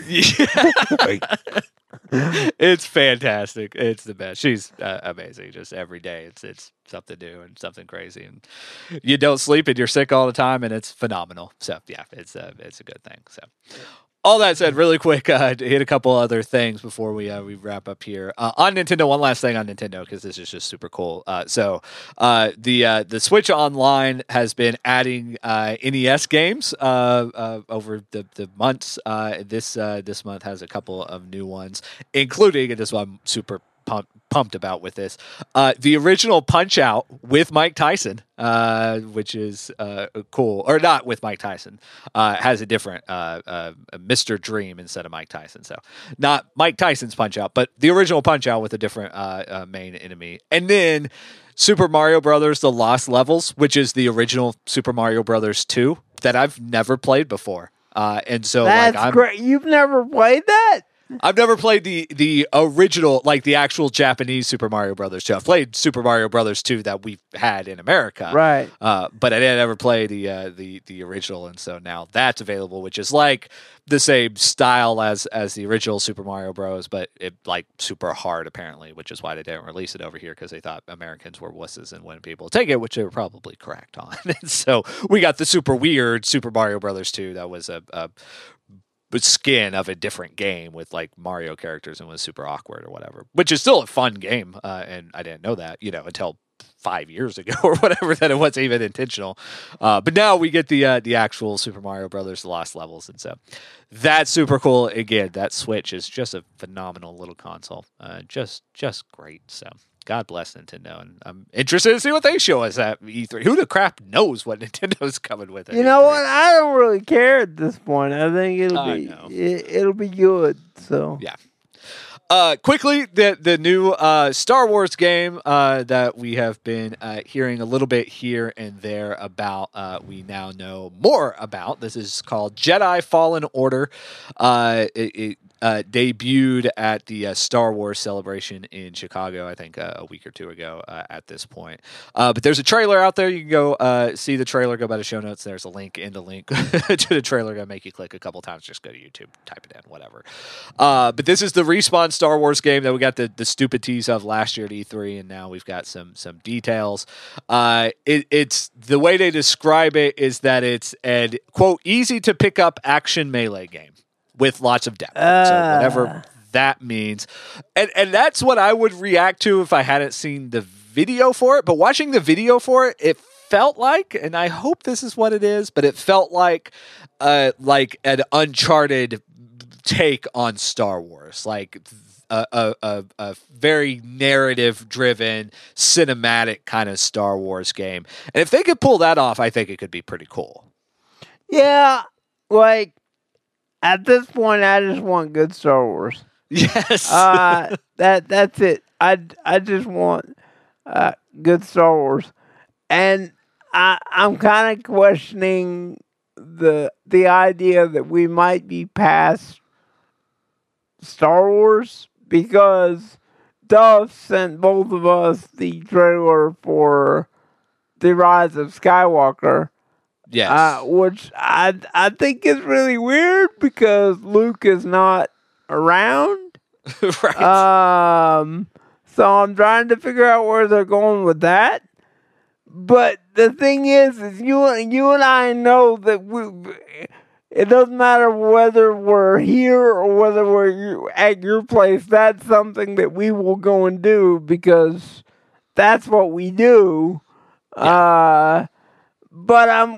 It's fantastic. It's the best. She's uh, amazing. Just every day, it's it's something new and something crazy. And you don't sleep, and you're sick all the time, and it's phenomenal. So yeah, it's a it's a good thing. So. All that said, really quick, uh, to hit a couple other things before we uh, we wrap up here uh, on Nintendo. One last thing on Nintendo because this is just super cool. Uh, so uh, the uh, the Switch Online has been adding uh, N E S games uh, uh, over the the months. Uh, this uh, this month has a couple of new ones, including, and this is what I'm super pumped pumped about with this, uh, the original Punch Out with Mike Tyson, uh, which is uh, cool, or not with Mike Tyson, uh, has a different uh, uh, Mister Dream instead of Mike Tyson. So not Mike Tyson's Punch Out, but the original Punch Out with a different uh, uh, main enemy. And then Super Mario Brothers: The Lost Levels, which is the original Super Mario Brothers two that I've never played before. Uh, and so That's like, I'm, great. You've never played that? I've never played the the original, like the actual Japanese Super Mario Brothers two. I've played Super Mario Brothers two that we've had in America, right? Uh, but I didn't ever play the uh, the the original, and so now that's available, which is like the same style as as the original Super Mario Bros, but it like super hard apparently, which is why they didn't release it over here because they thought Americans were wusses and wouldn't people take it, which they were probably correct on. And so we got the super weird Super Mario Brothers two that was a. a skin of a different game with like Mario characters and was super awkward or whatever, which is still a fun game. Uh, and I didn't know that, you know, until five years ago or whatever, that it wasn't even intentional. Uh, but now we get the, uh, the actual Super Mario Brothers: The Lost Levels. And so that's super cool. Again, that Switch is just a phenomenal little console. Uh, just, just great. So God bless Nintendo, and I'm interested to see what they show us at E three. Who the crap knows what Nintendo's coming with? At You know E three? what? I don't really care at this point. I think it'll I be know. it, it'll be good. So Yeah. Uh, quickly, the the new uh, Star Wars game uh, that we have been uh, hearing a little bit here and there about, uh, we now know more about. This is called Jedi Fallen Order. Uh, it, it uh, debuted at the uh, Star Wars Celebration in Chicago, I think uh, a week or two ago uh, at this point. Uh, but there's a trailer out there. You can go uh, see the trailer, go by the show notes. There's a link in the link to the trailer. Going to make you click a couple times. Just go to YouTube, type it in, whatever. Uh, but this is the Respawn Star Wars game that we got the, the stupid tease of last year at E three, and now we've got some some details. Uh, it, it's the way they describe it is that it's an quote easy to pick up action melee game with lots of depth. Uh. So whatever that means, and and that's what I would react to if I hadn't seen the video for it. But watching the video for it, it felt like, and I hope this is what it is, but it felt like uh, like an Uncharted take on Star Wars, like a, a, a, a very narrative-driven, cinematic kind of Star Wars game. And if they could pull that off, I think it could be pretty cool. yeah, like at this point, I just want good Star Wars. Yes. Uh, that that's it. I I just want uh, good Star Wars. and I, I'm kind of questioning the the idea that we might be past Star Wars because Duff sent both of us the trailer for The Rise of Skywalker. Yes. Uh, which I I think is really weird because Luke is not around. right. Um, so I'm trying to figure out where they're going with that. But the thing is, is you you and I know that we. It doesn't matter whether we're here or whether we're at your place. That's something that we will go and do because that's what we do. Yeah. Uh, but I'm.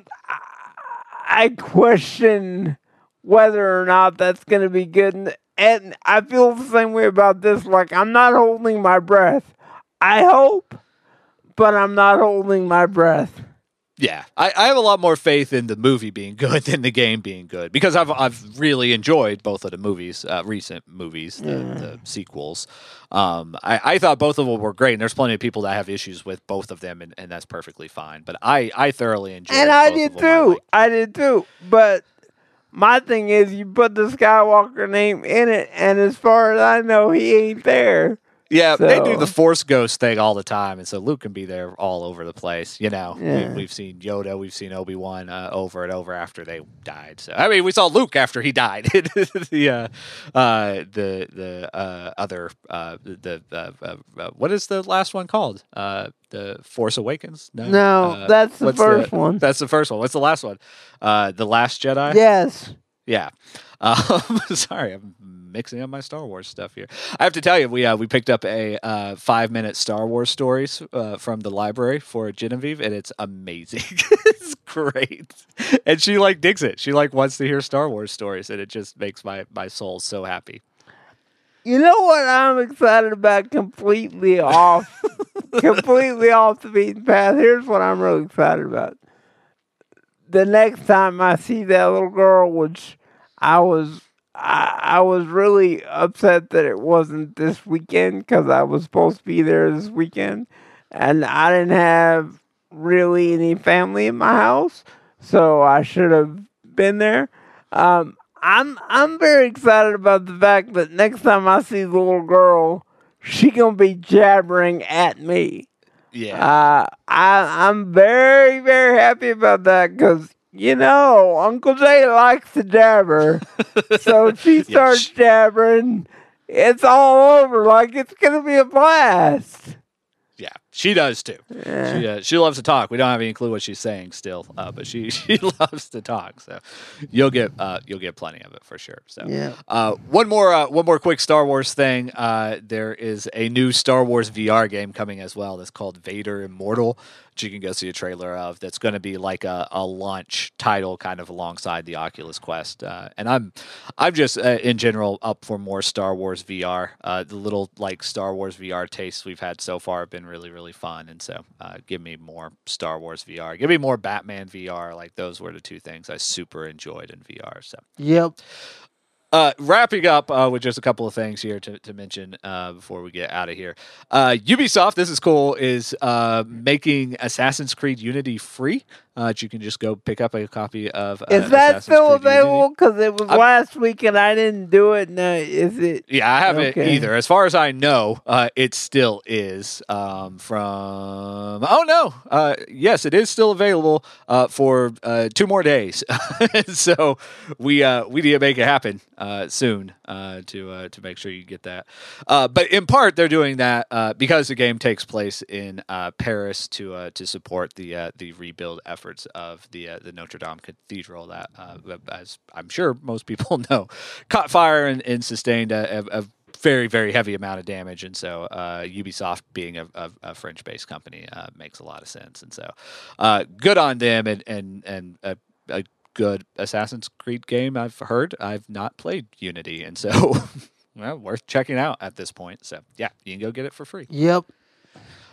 I question whether or not that's going to be good. And, and I feel the same way about this. Like, I'm not holding my breath. I hope, but I'm not holding my breath. Yeah, I, I have a lot more faith in the movie being good than the game being good because I've I've really enjoyed both of the movies, uh, recent movies, the, Yeah. the sequels. Um, I, I thought both of them were great, and there's plenty of people that have issues with both of them, and, and that's perfectly fine. But I, I thoroughly enjoyed. And I both did of them. I too. like- I did too. But my thing is, you put the Skywalker name in it, and as far as I know, he ain't there. Yeah, they do So- the Force Ghost thing all the time, and so Luke can be there all over the place. You know, Yeah. we, we've seen Yoda, we've seen Obi-Wan uh, over and over after they died. So I mean, we saw Luke after he died. the uh, uh, the the uh, other uh, the uh, uh, uh, what is the last one called? Uh, the Force Awakens? No, No, Uh, that's the what's first one. That's the first one. What's the last one? Uh, the Last Jedi. Yes. Yeah. Um, sorry, I'm mixing up my Star Wars stuff here. I have to tell you, we uh, we picked up a uh, five minute Star Wars stories uh, from the library for Genevieve, and it's amazing. It's great, and she like digs it. She like wants to hear Star Wars stories, and it just makes my my soul so happy. You know what I'm excited about completely off completely off the beaten path? Here's what I'm really excited about. The next time I see that little girl, which I was I, I was really upset that it wasn't this weekend because I was supposed to be there this weekend and I didn't have really any family in my house, so I should have been there. Um, I'm I'm very excited about the fact that next time I see the little girl, she gonna be jabbering at me. Yeah, Uh, I I'm very very happy about that because you know Uncle Jay likes to jabber, so if she starts sh- jabbering, it's all over. Like it's gonna be a blast. yeah, she does too. Yeah. She uh, she loves to talk. We don't have any clue what she's saying still, uh, but she she loves to talk. So you'll get uh, you'll get plenty of it for sure. So Yeah. uh, one more uh, one more quick Star Wars thing. Uh, there is a new Star Wars V R game coming as well. That's called Vader Immortal, which you can go see a trailer of. That's going to be like a, a launch title, kind of alongside the Oculus Quest. Uh, and I'm I'm just uh, in general up for more Star Wars V R. Uh, the little like Star Wars V R tastes we've had so far have been really really fun. And so uh, give me more Star Wars V R. Give me more Batman V R. Like those were the two things I super enjoyed in V R. So. Yep. Uh, wrapping up uh, with just a couple of things here to, to mention uh, before we get out of here. Uh, Ubisoft, this is cool, is uh, making Assassin's Creed Unity free. Uh, that you can just go pick up a copy of. Uh, Is that Assassin's still Creed Unity. available? Because it was I'm- last week and I didn't do it. No, is it? Yeah, I haven't Okay. either. As far as I know, uh, it still is. Um, from oh no, uh, yes, it is still available uh, for uh, two more days. So we uh, we need to make it happen uh, soon uh, to uh, to make sure you get that. Uh, but in part, they're doing that uh, because the game takes place in uh, Paris to uh, to support the uh, the rebuild efforts of the uh, the Notre Dame Cathedral that, uh, as I'm sure most people know, caught fire and, and sustained a, a, a very very heavy amount of damage. And so uh, Ubisoft, being a, a, a French-based company, uh, makes a lot of sense. And so uh, good on them, and and and a, a good Assassin's Creed game. I've heard. I've not played Unity, and so well, worth checking out at this point. So yeah, you can go get it for free. Yep.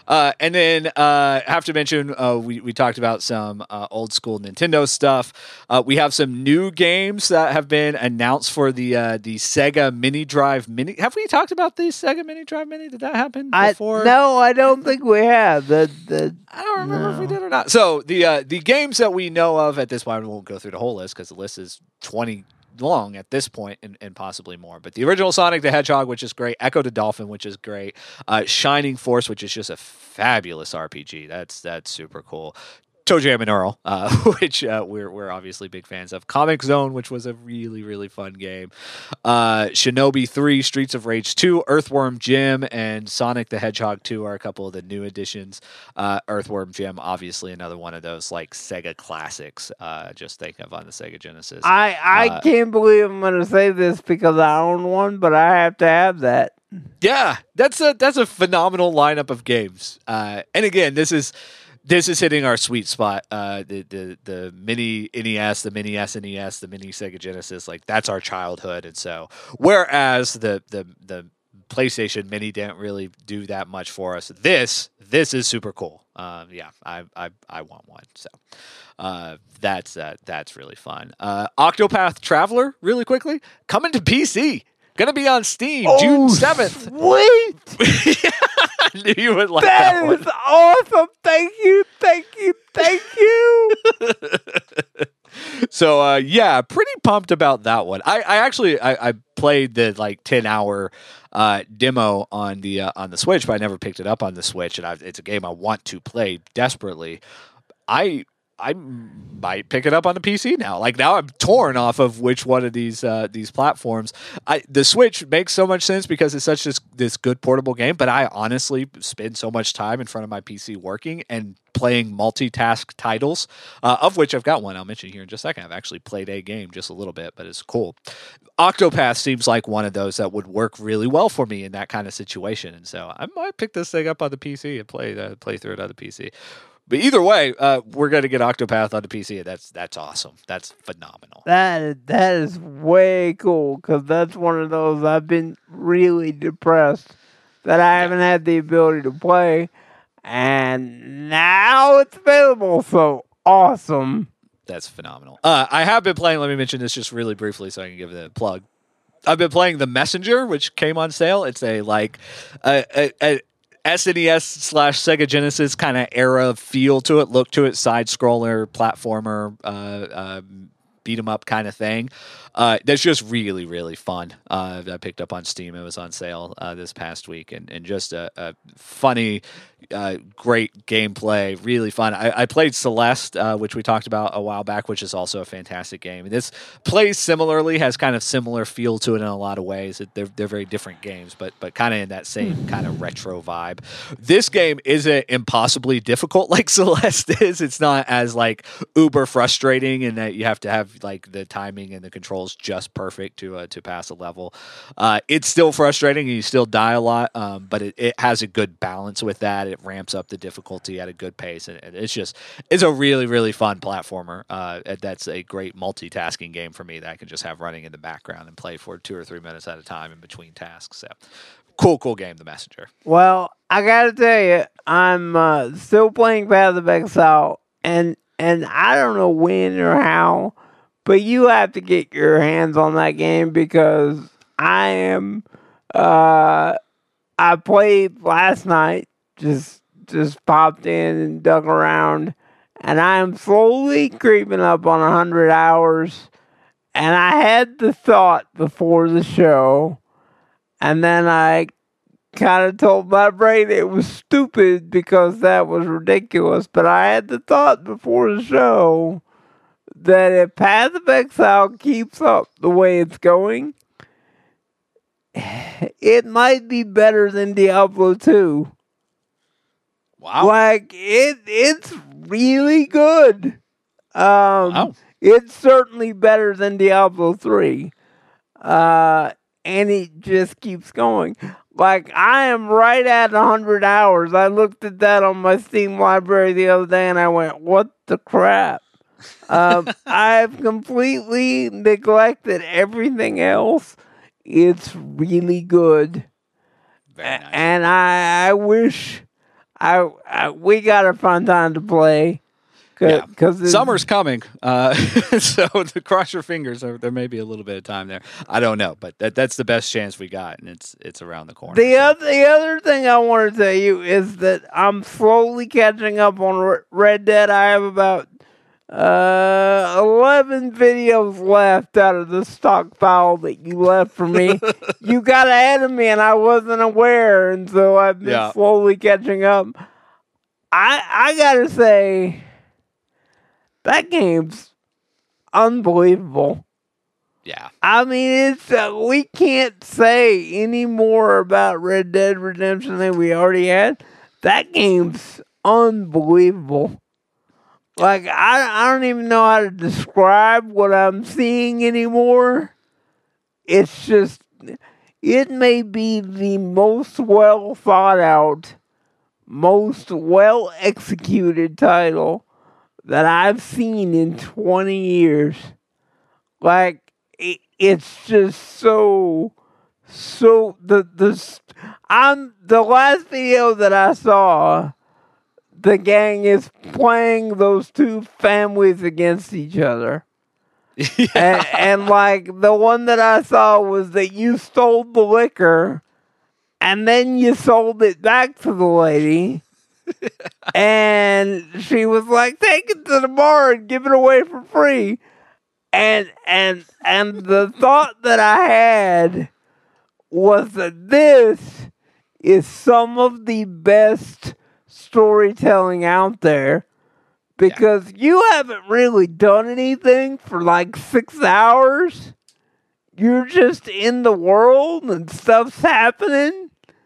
Uh, and then uh, I have to mention, uh, we, we talked about some uh, old school Nintendo stuff. Uh, we have some new games that have been announced for the uh, the Sega Mini Drive Mini. Have we talked about the Sega Mini Drive Mini? Did that happen before? I, no, I don't think we have. The, the, I don't remember no. if we did or not. So the uh, the games that we know of at this point, we won't go through the whole list because the list is twenty long at this point and, and possibly more. But the original Sonic the Hedgehog, which is great, Echo the Dolphin, which is great, uh, Shining Force, which is just a fabulous R P G. That's that's super cool. Toe Jam and Earl, uh, which uh, we're we're obviously big fans of. Comic Zone, which was a really, really fun game. Uh, Shinobi three, Streets of Rage two, Earthworm Jim, and Sonic the Hedgehog two are a couple of the new additions. Uh, Earthworm Jim, obviously another one of those like Sega classics. Uh, just think of on the Sega Genesis. I, I uh, can't believe I'm going to say this because I own one, but I have to have that. Yeah, that's a that's a phenomenal lineup of games. Uh, and again, this is. This is hitting our sweet spot. Uh, the, the the mini N E S, the mini S N E S, the mini Sega Genesis, like that's our childhood. And so, whereas the the the PlayStation Mini didn't really do that much for us, this this is super cool. Um, yeah, I I I want one. So uh, that's uh, that's really fun. Uh, Octopath Traveler, really quickly, coming to P C. Gonna be on Steam Oh, June seventh. Sweet! I knew you would like that, That one. is awesome. Thank you. Thank you. Thank you. So uh, yeah, pretty pumped about that one. I, I actually I, I played the like ten hour uh, demo on the uh, on the Switch, but I never picked it up on the Switch, and I've, it's a game I want to play desperately. I I might pick it up on the P C now. Like now, I'm torn off of which one of these uh, these platforms. I, the Switch makes so much sense because it's such this this good portable game. But I honestly spend so much time in front of my P C working and playing multitask titles, uh, of which I've got one I'll mention here in just a second. I've actually played a game just a little bit, but it's cool. Octopath seems like one of those that would work really well for me in that kind of situation, and so I might pick this thing up on the P C and play uh, play through it on the P C. But either way, uh, we're going to get Octopath on the P C. And that's that's awesome. That's phenomenal. That is, that is way cool because that's one of those I've been really depressed that I haven't had the ability to play, and now it's available. So awesome! That's phenomenal. Uh, I have been playing. Let me mention this just really briefly so I can give it a plug. I've been playing The Messenger, which came on sale. It's a like a. a, a S N E S slash Sega Genesis kind of era feel to it, look to it, side scroller, platformer, uh, uh, beat 'em up kind of thing. Uh, that's just really, really fun. Uh, I picked up on Steam. It was on sale uh, this past week, and, and just a, a funny, uh, great gameplay, really fun. I, I played Celeste, uh, which we talked about a while back, which is also a fantastic game. And this plays similarly, has kind of similar feel to it in a lot of ways. They're they're very different games, but but kind of in that same kind of retro vibe. This game isn't impossibly difficult like Celeste is. It's not as like uber frustrating in that you have to have like the timing and the controls just perfect to uh, to pass a level. Uh, it's still frustrating and you still die a lot, um, but it, it has a good balance with that. It ramps up the difficulty at a good pace, and, and it's just it's a really really fun platformer. Uh, that's a great multitasking game for me that I can just have running in the background and play for two or three minutes at a time in between tasks. So cool, cool game, The Messenger. Well, I gotta tell you, I'm uh, still playing Path of Exile, and and I don't know when or how, but you have to get your hands on that game because I am. Uh, I played last night. Just just popped in and dug around, and I am slowly creeping up on a hundred hours. And I had the thought before the show, and then I kind of told my brain it was stupid because that was ridiculous. But I had the thought before the show that if Path of Exile keeps up the way it's going, it might be better than Diablo two. Wow. Like, it, it's really good. Um, Wow. It's certainly better than Diablo three. Uh, and it just keeps going. Like, I am right at one hundred hours. I looked at that on my Steam library the other day and I went, what the crap? um, I've completely neglected everything else. It's really good. Very nice. And I, I wish... I, I we got to find time to play. Yeah. Cause Summer's coming, uh, so to cross your fingers. There, there may be a little bit of time there. I don't know, but that, that's the best chance we got, and it's it's around the corner. The so. other the other thing I want to tell you is that I'm slowly catching up on Red Dead. I have about uh, eleven videos left out of the stockpile that you left for me. You got ahead of me, and I wasn't aware, and so I've been Yeah. slowly catching up. I I gotta say. That game's unbelievable. Yeah. I mean, it's uh, we can't say any more about Red Dead Redemption than we already had. That game's unbelievable. Like, I, I don't even know how to describe what I'm seeing anymore. It's just, it may be the most well thought out, most well executed title that I've seen in twenty years. Like, it, it's just so, so, the, the, I'm, the last video that I saw, the gang is playing those two families against each other. Yeah. And, and, like, the one that I saw was that you stole the liquor, and then you sold it back to the lady. And she was like, take it to the bar and give it away for free. And and and the thought that I had was that this is some of the best storytelling out there, because yeah. you haven't really done anything for like six hours. You're just in the world and stuff's happening,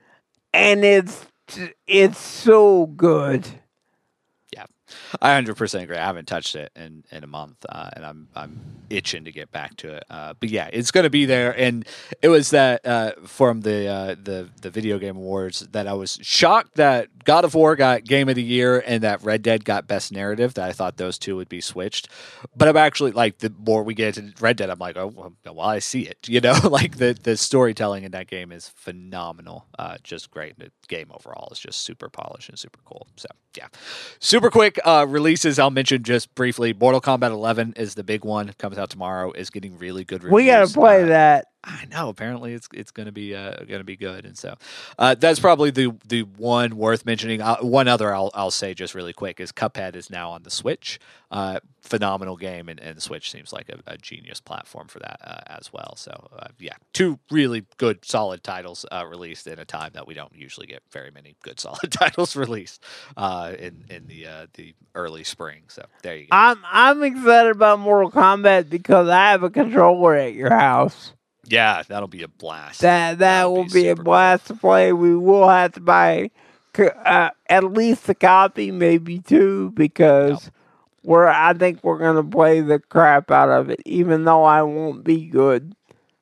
and it's It's so good. Yeah, I one hundred percent agree. I haven't touched it in, in a month, uh, and I'm I'm itching to get back to it. Uh, but yeah, it's going to be there. And it was that uh, from the uh, the the Video Game Awards that I was shocked that God of War got Game of the Year and that Red Dead got Best Narrative. That I thought those two would be switched. But I'm actually like, the more we get into Red Dead, I'm like, oh well, I see it. You know, like the the storytelling in that game is phenomenal. Uh, just great. The game overall is just super polished and super cool. So yeah, super quick uh, releases. I'll mention just briefly. Mortal Kombat eleven is the big one. Comes out tomorrow. Is getting really good reviews. We gotta play uh, that. I know. Apparently, it's it's gonna be uh, gonna be good, and so uh, that's probably the the one worth mentioning. Uh, one other I'll I'll say just really quick is Cuphead is now on the Switch. Uh, phenomenal game, and, and the Switch seems like a, a genius platform for that uh, as well. So uh, yeah, two really good, solid titles uh, released in a time that we don't usually get very many good, solid titles released uh, in in the uh, the early spring. So there you go. I'm I'm excited about Mortal Kombat because I have a controller at your house. Yeah, that'll be a blast. That that That'll will be be, a super blast to play. We will have to buy uh, at least a copy, maybe two, because Yep. we're. I think we're gonna play the crap out of it, even though I won't be good.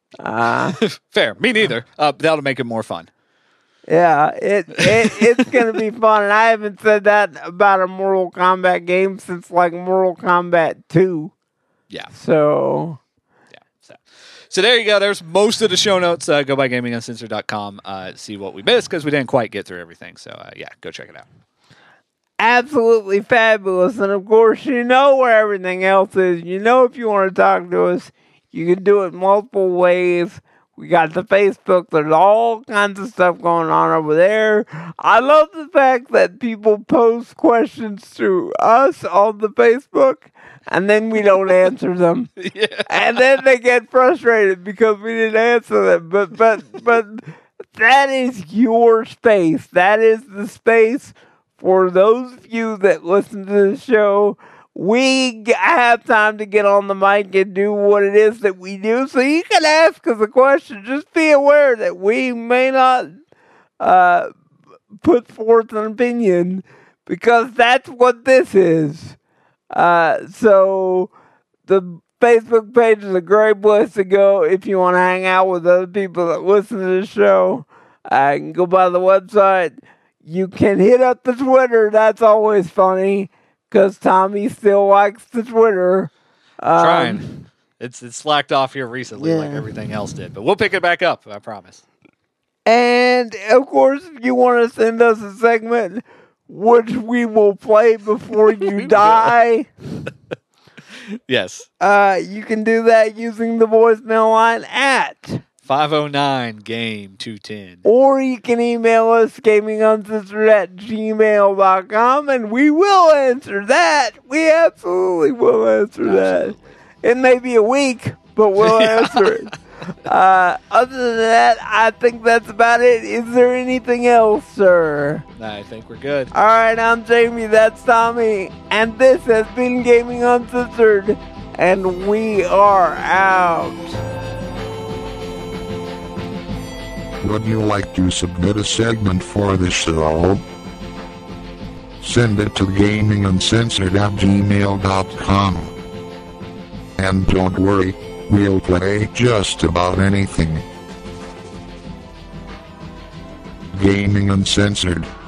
Uh, Fair. Me neither. Uh, that'll make it more fun. yeah, it, it it's gonna be fun, and I haven't said that about a Mortal Kombat game since like Mortal Kombat two. Yeah. So. So, so there you go. There's most of the show notes. Uh, go by gaming uncensored dot com. Uh, see what we missed because we didn't quite get through everything. So uh, yeah, go check it out. Absolutely fabulous. And of course, you know where everything else is. You know, if you want to talk to us, you can do it multiple ways. We got the Facebook. There's all kinds of stuff going on over there. I love the fact that people post questions to us on the Facebook, and then we don't answer them. Yeah. And then they get frustrated because we didn't answer them. But but but that is your space. That is the space for those of you that listen to the show. We have time to get on the mic and do what it is that we do. So you can ask us a question. Just be aware that we may not uh, put forth an opinion, because that's what this is. Uh, so the Facebook page is a great place to go if you want to hang out with other people that listen to the show. Uh, you can go by the website. You can hit up the Twitter. That's always funny, because Tommy still likes the Twitter. Um, Trying. It's it's slacked off here recently, Yeah. like everything else did. But we'll pick it back up, I promise. And, of course, if you want to send us a segment, which we will play before you die. Yes. Uh, you can do that using the voicemail line at five oh nine game two ten. or you can email us gaminguncensored at gmail dot com and we will answer that. We absolutely will answer Absolutely. that. It may be a week, but we'll Yeah. answer it. Uh, other than that, I think that's about it. Is there anything else, sir? I think we're good. All right, I'm Jamie, that's Tommy, and this has been Gaming Uncensored, and we are out. Would you like to submit a segment for the show? Send it to gaminguncensored at gmail dot com. And don't worry, we'll play just about anything. Gaming Uncensored.